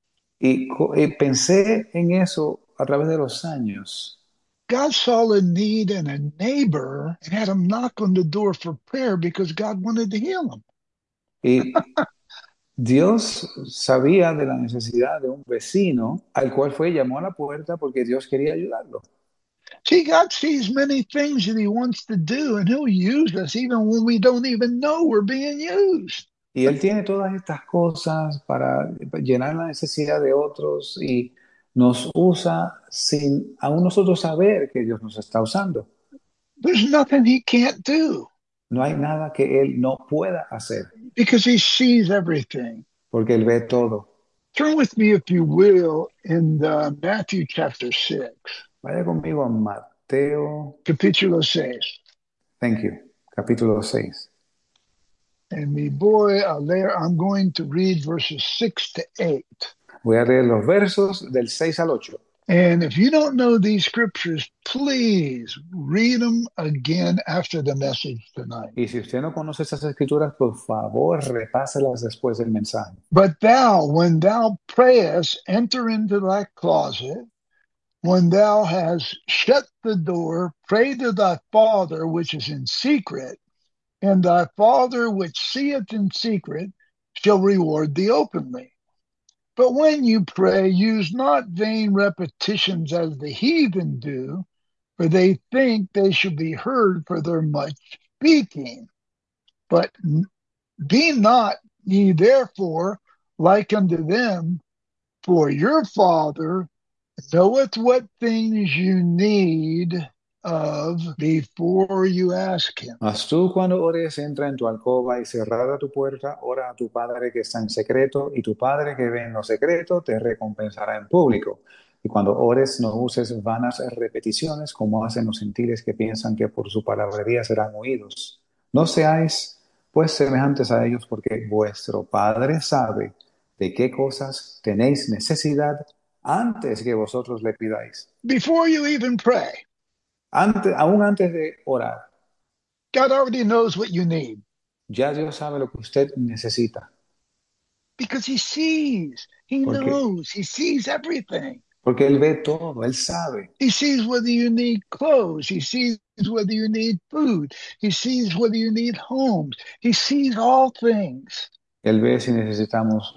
Y pensé en eso a través de los años. God saw a need in a neighbor and had him knock on the door for prayer because God wanted to heal him. Y Dios sabía de la necesidad de un vecino al cual fue y llamó a la puerta porque Dios quería ayudarlo. See, God sees many things that he wants to do, and he'll use us even when we don't even know we're being used. Y Él tiene todas estas cosas para llenar la necesidad de otros y nos usa sin aún nosotros saber que Dios nos está usando. There's nothing he can't do No hay nada que Él no pueda hacer because he sees everything. porque Él ve todo. Turn with me, if you will, in Matthew chapter 6, Vaya conmigo a Mateo, capítulo 6. thank you, capítulo 6. And me boy, there I'm going to read verses 6 to 8. Voy a leer los versos del 6 al 8. And if you don't know these scriptures, please read them again after the message tonight. Y si usted no conoce estas escrituras, por favor, repáselas después del mensaje. But thou, when thou prayest, enter into thy closet. When thou hast shut the door, pray to thy Father which is in secret, and thy Father which seeth in secret shall reward thee openly. But when you pray, use not vain repetitions as the heathen do, for they think they shall be heard for their much speaking. But be not ye therefore like unto them, for your Father knoweth what things you need of before you ask him. Mas tú cuando ores, entra en tu alcoba y cerrada tu puerta, ora a tu Padre que está en secreto, y tu Padre que ve en lo secreto te recompensará en público. Y cuando ores, no uses vanas repeticiones como hacen los gentiles que piensan que por su palabrería serán oídos. No seáis pues semejantes a ellos, porque vuestro Padre sabe de qué cosas tenéis necesidad antes que vosotros le pidáis. Before you even pray, Aún antes de orar, God already knows what you need ya Dios sabe lo que usted necesita, because he sees, he porque, knows, he sees everything. porque Él ve todo, Él sabe. He sees whether you need clothes. He sees whether you need food. He sees whether you need homes. He sees all things. Él ve si necesitamos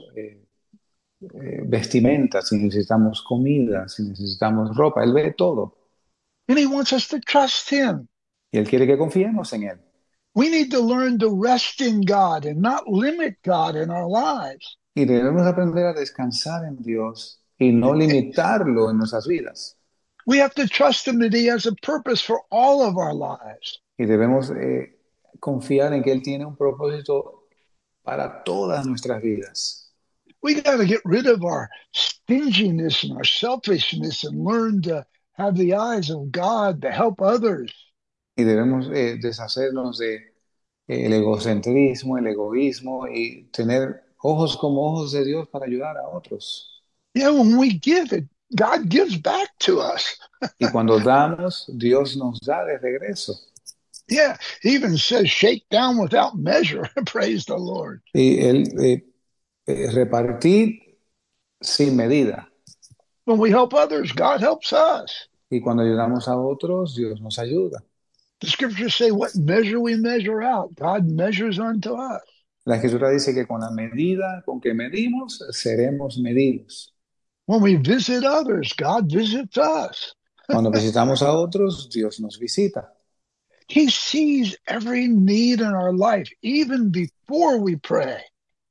vestimenta, si necesitamos comida, si necesitamos ropa. Él ve todo. And he wants us to trust him. Y Él quiere que confiemos en Él. We need to learn to rest in God and not limit God in our lives. Y debemos aprender a descansar en Dios y no limitarlo en nuestras vidas. We have to trust him that he has a purpose for all of our lives. Y debemos confiar en que Él tiene un propósito para todas nuestras vidas. We got to get rid of our stinginess and our selfishness and learn to have the eyes of God to help others. Y debemos deshacernos de el egocentrismo, el egoísmo y tener ojos como ojos de Dios para ayudar a otros. Yeah, when we give it, God gives back to us. Y cuando damos, Dios nos da de regreso. Yeah, he even says, shake down without measure. Praise the Lord. Y Él repartir sin medida. When we help others, God helps us. Y cuando ayudamos a otros, Dios nos ayuda. The scriptures say, what measure we measure out, God measures unto us. La Escritura dice que con la medida con que medimos, seremos medidos. When we visit others, God visits us. Cuando visitamos a otros, Dios nos visita. He sees every need in our life, even before we pray.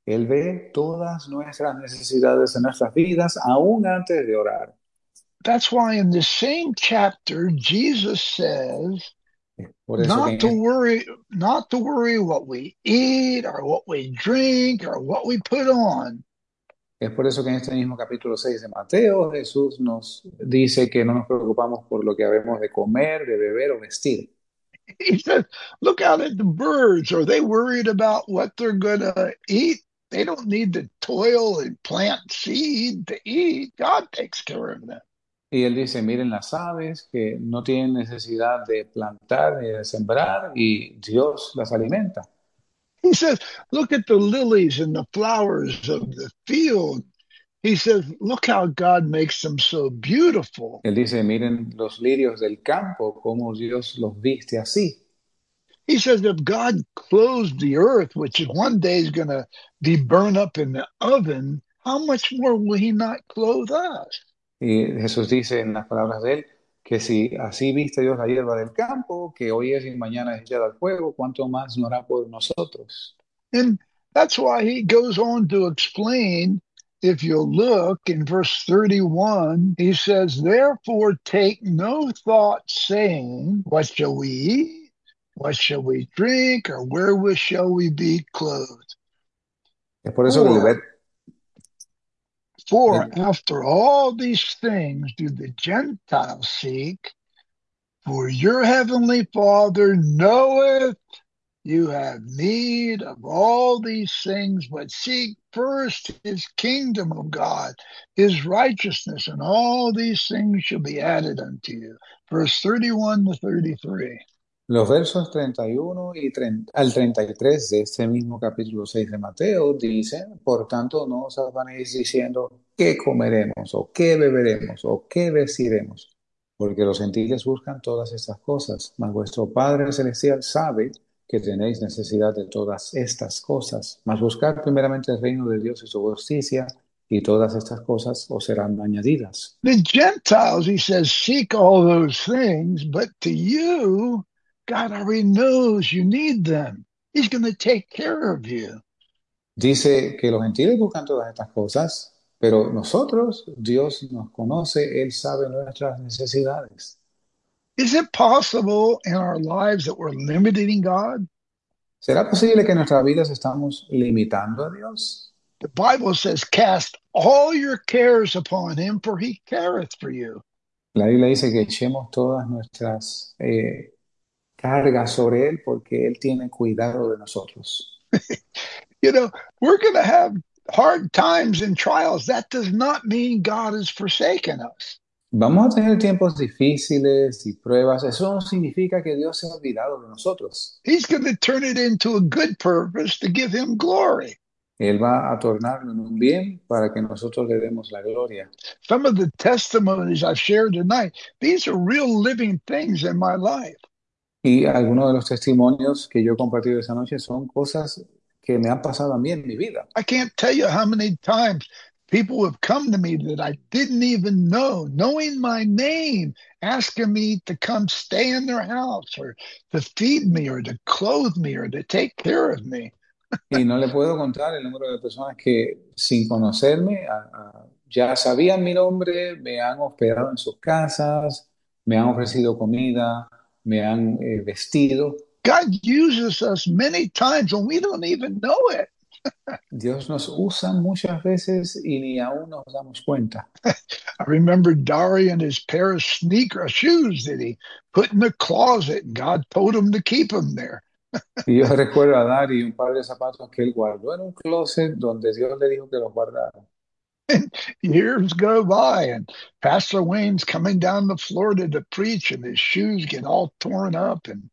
Él ve todas nuestras necesidades en nuestras vidas, aún antes de orar. That's why in the same chapter, Jesus says, Por eso que not to worry, not to worry what we eat or what we drink or what we put on. es por eso que en este mismo capítulo 6 de Mateo, Jesús nos dice que no nos preocupamos por lo que habemos de comer, de beber o vestir. He says, look out at the birds. Are they worried about what they're going to eat? They don't need to toil and plant seed to eat. God takes care of them. Y él dice, miren las aves que no tienen necesidad de plantar ni de sembrar y Dios las alimenta. He says, look at the lilies and the flowers of the field. He says, look how God makes them so beautiful. Él dice, miren los lirios del campo, cómo Dios los viste así. He says, if God clothes the earth, which one day is going to be burned up in the oven, how much more will he not clothe us? Y Jesús dice en las palabras de él, que si así viste Dios la hierba del campo, que hoy es y mañana es echada al fuego, ¿cuánto más no hará por nosotros? And that's why he goes on to explain, if you look in verse 31, he says, therefore take no thought saying, what shall we eat? What shall we drink? Or wherewith shall we be clothed? Es por eso que For, for el- after all these things do the Gentiles seek, for your heavenly Father knoweth you have need of all these things, but seek first his kingdom of God, his righteousness, and all these things shall be added unto you. Verse 31 to 33. los versos 31 y 30 al 33 de este mismo capítulo 6 de Mateo dicen, por tanto, no os afanéis diciendo qué comeremos o qué beberemos o qué vestiremos, porque los gentiles buscan todas estas cosas, mas vuestro Padre Celestial sabe que tenéis necesidad de todas estas cosas. Mas buscad primeramente el reino de Dios y su justicia, y todas estas cosas os serán añadidas. The Gentiles, he says, seek all those things, but to you, God already knows you need them. He's going to take care of you. Dice que los gentiles buscan todas estas cosas, pero nosotros, Dios nos conoce, Él sabe nuestras necesidades. Is it possible in our lives that we're limiting God? ¿Será posible que en nuestras vidas estamos limitando a Dios? The Bible says, cast all your cares upon him, for he careth for you. La Biblia dice que echemos todas nuestras cargas sobre Él porque Él tiene cuidado de nosotros. You know, we're going to have hard times and trials. That does not mean God has forsaken us. Vamos a tener tiempos difíciles y pruebas. Eso no significa que Dios se ha olvidado de nosotros. He's going to turn it into a good purpose to give him glory. Él va a tornarlo en un bien para que nosotros le demos la gloria. Some of the testimonies I've shared tonight, these are real living things in my life. Y algunos de los testimonios que yo he compartido esa noche son cosas que me han pasado a mí en mi vida. I can't tell you how many times people have come to me that I didn't even know, knowing my name, asking me to come stay in their house or to feed me or to clothe me or to take care of me. Y no le puedo contar el número de personas que sin conocerme ya sabían mi nombre, me han hospedado en sus casas, me han ofrecido comida, me han vestido. God uses us many times when we don't even know it. Dios nos usa muchas veces y ni aún nos damos cuenta. I remember Dari and his pair of sneaker shoes that he put in the closet, and God told him to keep them there. Y yo recuerdo a Dari un par de zapatos que él guardó en un closet donde Dios le dijo que los guardara. Years go by, and Pastor Wayne's coming down to Florida to preach, and his shoes get all torn up, and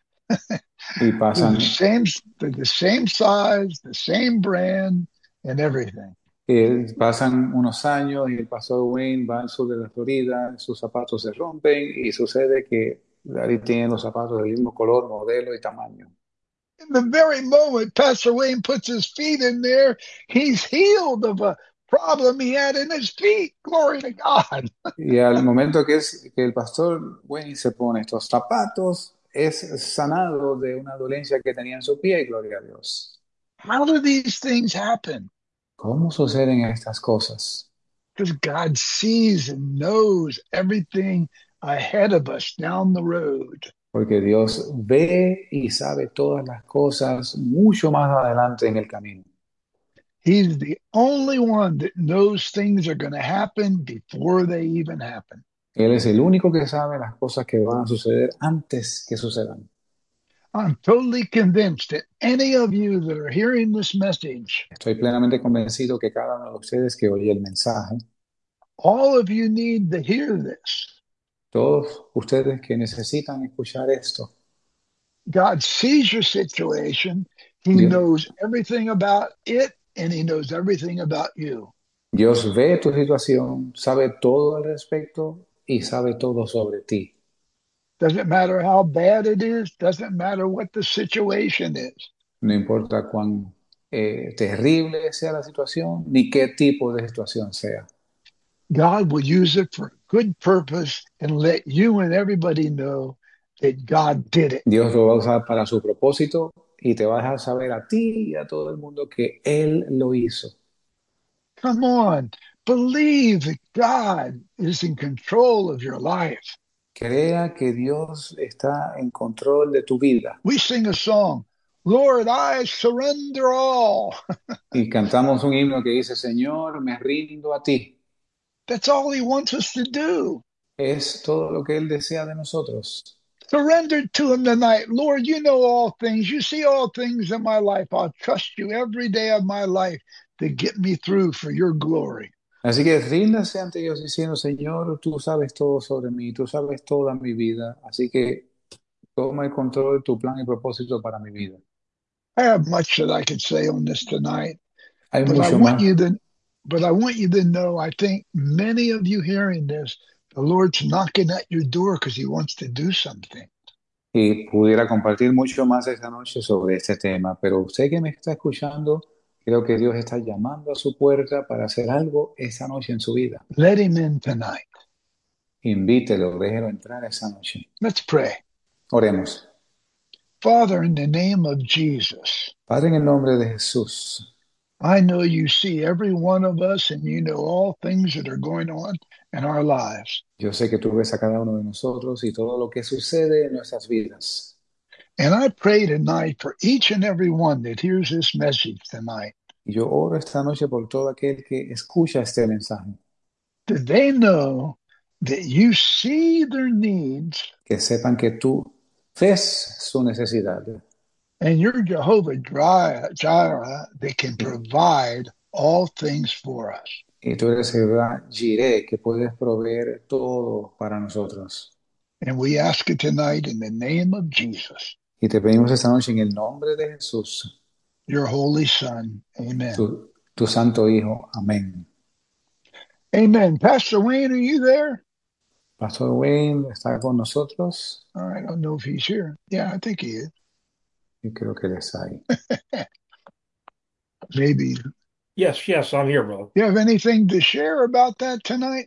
Y they're pasan, they're the same size, the same brand, and everything. pasan unos años y el pastor Wayne va al sur de la Florida, sus zapatos se rompen y sucede que Dari tiene los zapatos del mismo color, modelo y tamaño. In the very moment Pastor Wayne puts his feet in there, he's healed of a problem he had in his feet. Glory to God. Y al momento que el pastor Wayne se pone estos zapatos, es sanado de una dolencia que tenía en su pie, y gloria a Dios. How do these things happen? ¿Cómo suceden estas cosas? Because God sees and knows everything ahead of us down the road. Porque Dios ve y sabe todas las cosas mucho más adelante en el camino. He's the only one that knows things are going to happen before they even happen. Él es el único que sabe las cosas que van a suceder antes que sucedan. I'm totally convinced that any of you that are hearing this message, Estoy plenamente convencido que cada uno de ustedes que oye el mensaje, all of you need to hear this. todos ustedes que necesitan escuchar esto, God sees your situation. He Dios, knows everything about it, and he knows everything about you. Dios ve tu situación, sabe todo al respecto y sabe todo sobre ti. Doesn't matter how bad it is, doesn't matter what the situation is. No importa cuán terrible sea la situación, ni qué tipo de situación sea. God will use it for good purpose and let you and everybody know that God did it. Dios lo va a usar para su propósito y te va a dejar saber a ti y a todo el mundo que Él lo hizo. Come on, believe that God is in control of your life. Crea que Dios está en control de tu vida. We sing a song, Lord, I surrender all. Y cantamos un himno que dice, Señor, me rindo a ti. That's all he wants us to do. Es todo lo que Él desea de nosotros. Surrender to him tonight. Lord, you know all things. You see all things in my life. I'll trust you every day of my life to get me through for your glory. Así que ríndase ante Dios diciendo, Señor, tú sabes todo sobre mí, tú sabes toda mi vida. Así que toma el control de tu plan y propósito para mi vida. I have much that I could say on this tonight, Hay but I mucho want más you to but I want you to know I think many of you hearing this, the Lord's knocking at your door because he wants to do something. y pudiera compartir mucho más esta noche sobre este tema, pero usted que me está escuchando, creo que Dios está llamando a su puerta para hacer algo esta noche en su vida. Let him in tonight. Invítelo, déjelo entrar esta noche. Let's pray. Oremos. Father, in the name of Jesus, Padre, en el nombre de Jesús, I know you see every one of us and you know all things that are going on in our lives. yo sé que tú ves a cada uno de nosotros y todo lo que sucede en nuestras vidas. And I pray tonight for each and every one that hears this message tonight, Y yo oro esta noche por todo aquel que escucha este mensaje, that they know that you see their needs que sepan que tú ves su necesidad and you're Jehovah Jireh that can provide all things for us. y tú eres Jehová Jireh, que puedes proveer todo para nosotros. And we ask it tonight in the name of Jesus, Y te pedimos esta noche en el nombre de Jesús, your holy Son. Amen. tu santo Hijo. Amén. Amen. Pastor Wayne, are you there? Pastor Wayne está con nosotros. I don't know if he's here. Yeah, I think he is. Y creo que él está ahí. Maybe. Yes, I'm here, brother. You have anything to share about that tonight?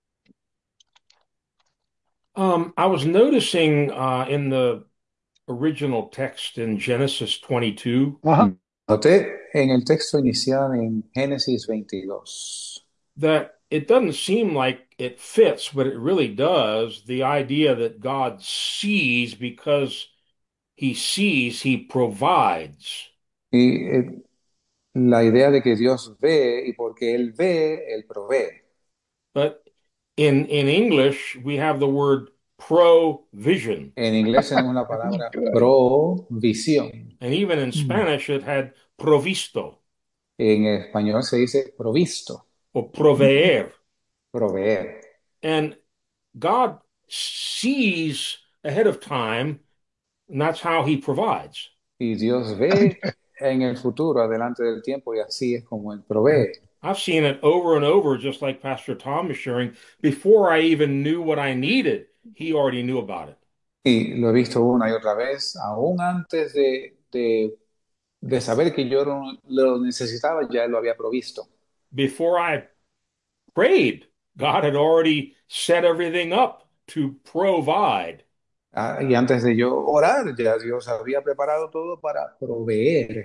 I was noticing in the original text in Genesis 22 Uh-huh. Noté en el texto inicial en Génesis 22 that it doesn't seem like it fits, but it really does. The idea that God sees because he sees, he provides. y la idea de que Dios ve y porque Él ve, Él provee. But in English, we have the word provision. En inglés tenemos la palabra Good. provisión. And even in Spanish, it had provisto En español se dice provisto, or proveer. proveer. And God sees ahead of time, and that's how he provides. Y Dios ve en el futuro, adelante del tiempo, y así es como Él provee. I've seen it over and over, just like Pastor Tom is sharing. Before I even knew what I needed, he already knew about it. Y lo he visto una y otra vez, aún antes de saber que yo lo necesitaba, ya Él lo había provisto. Before I prayed, God had already set everything up to provide. Y antes de yo orar, ya Dios había preparado todo para proveer.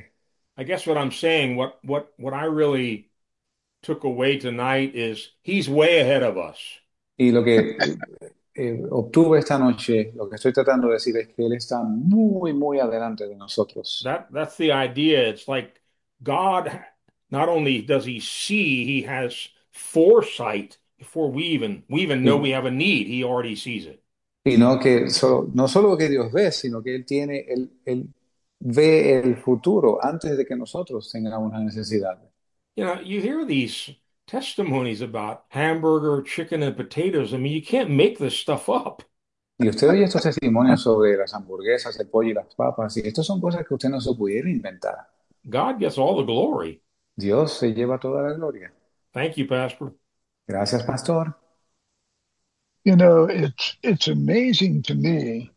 I guess what I'm saying, what I really took away tonight is he's way ahead of us. Y lo que obtuve esta noche, lo que estoy tratando de decir es que Él está muy, muy adelante de nosotros. That's the idea. It's like God, not only does he see, he has foresight before we even know Y, we have a need. He already sees it. y no que no solo que Dios ve, sino que Él ve el futuro antes de que nosotros tengamos una necesidad. You know, you hear these testimonies about hamburger, chicken, and potatoes. I mean, you can't make this stuff up. Y usted oye estos testimonios sobre las hamburguesas, el pollo y las papas, y estas son cosas que usted no se pudiera inventar. God gets all the glory. Dios se lleva toda la gloria. Thank you, Pastor. Gracias, pastor. You know, it's amazing to me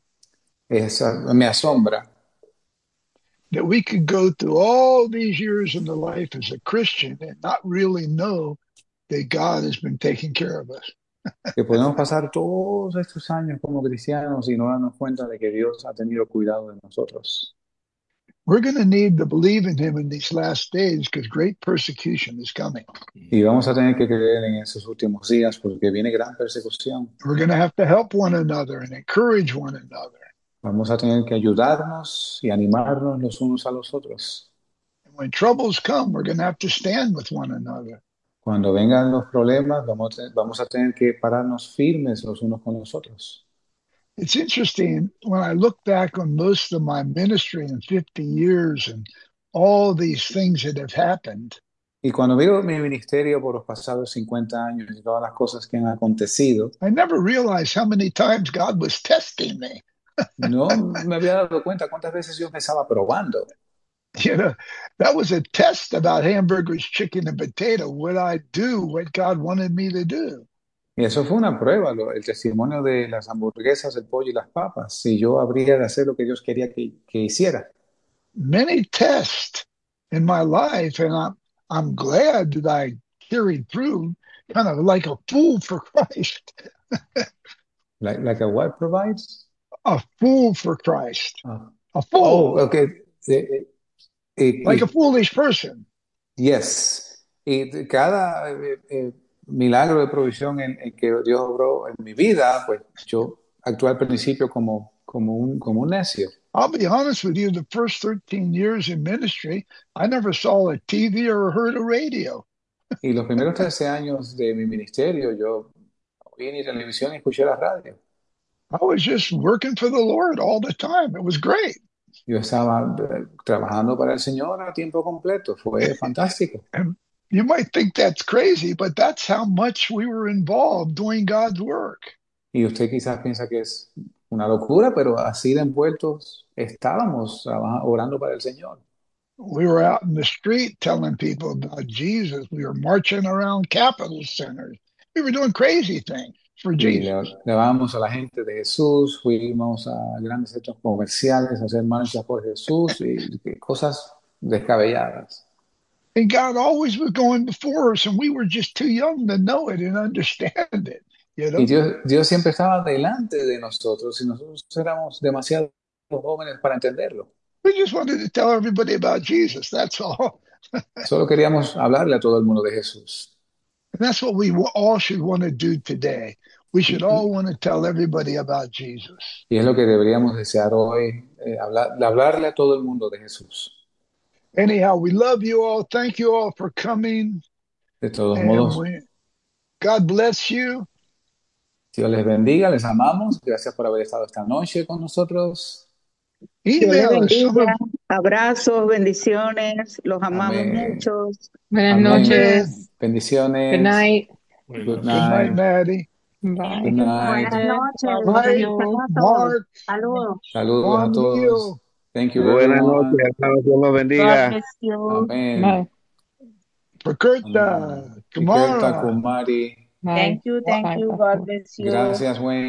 Me asombra that we could go through all these years in the life as a Christian and not really know that God has been taking care of us. que podemos pasar todos estos años como cristianos y no darnos cuenta de que Dios ha tenido cuidado de nosotros. We're going to need to believe in him in these last days because great persecution is coming. Y vamos a tener que creer en esos últimos días porque viene gran persecución. We're going to have to help one another and encourage one another. Vamos a tener que ayudarnos y animarnos los unos a los otros. And when troubles come, we're going to have to stand with one another. Cuando vengan los problemas, vamos a tener que pararnos firmes los unos con los otros. It's interesting when I look back on most of my ministry in 50 years and all these things that have happened. Y cuando veo mi ministerio por los pasados 50 años y todas las cosas que han acontecido, I never realized how many times God was testing me. no me había dado cuenta cuántas veces Dios me estaba probando. You know, that was a test about hamburgers, chicken, and potato. Would I do what God wanted me to do? Y eso fue una prueba, el testimonio de las hamburguesas, el pollo y las papas, si yo habría de hacer lo que Dios quería que hiciera. Many tests in my life, and I'm glad that I carried through kind of like a fool for Christ. Like a what provides? A fool for Christ. Ah. A fool. Oh, okay. Like a foolish person. Yes. Y cada milagro de provisión en que Dios obró en mi vida, pues yo actué al principio como un necio. I'll be honest with you, the first 13 years in ministry, I never saw a TV or heard a radio. Y los primeros 13 años de mi ministerio, yo no vi ni televisión ni escuché la radio. I was just working for the Lord all the time. It was great. Yo estaba trabajando para el Señor a tiempo completo. Fue fantástico. And you might think that's crazy, but that's how much we were involved doing God's work. Y usted quizás piensa que es una locura, pero así de envueltos estábamos orando para el Señor. We were out in the street telling people about Jesus. We were marching around Capitol centers. We were doing crazy things for Y Jesus. le hablábamos a la gente de Jesús, fuimos a grandes centros comerciales a hacer marchas por Jesús y cosas descabelladas. And God always was going before us, and we were just too young to know it and understand it. You know? Y Dios siempre estaba delante de nosotros y nosotros éramos demasiado jóvenes para entenderlo. We just wanted to tell everybody about Jesus. That's all. Solo queríamos hablarle a todo el mundo de Jesús. And that's what we all should want to do today. We should all want to tell everybody about Jesus. Y es lo que deberíamos desear hoy, hablarle a todo el mundo de Jesús. Anyhow, we love you all. Thank you all for coming. De todos And modos, God bless you. Dios les bendiga, les amamos. Gracias por haber estado esta noche con nosotros. Dios les Email us. bendiga. Abrazos, bendiciones. Los amamos Amén. mucho. Buenas Amén. noches. Good Good night. Good Good night, night. Maddie. Bye. Good night. Buenas noches. Bye. Bendiciones a todos. Mark. Saludos. Saludos a Juan todos. Neal. Thank you, Buenas everyone. noches, hermanos. Dios los God bendiga. bless you. Amén. Bye. Prakerta. Amén. Vikerta Kumara. Kumari. Bye. Thank you. Bye. God bless you. Gracias, Wayne.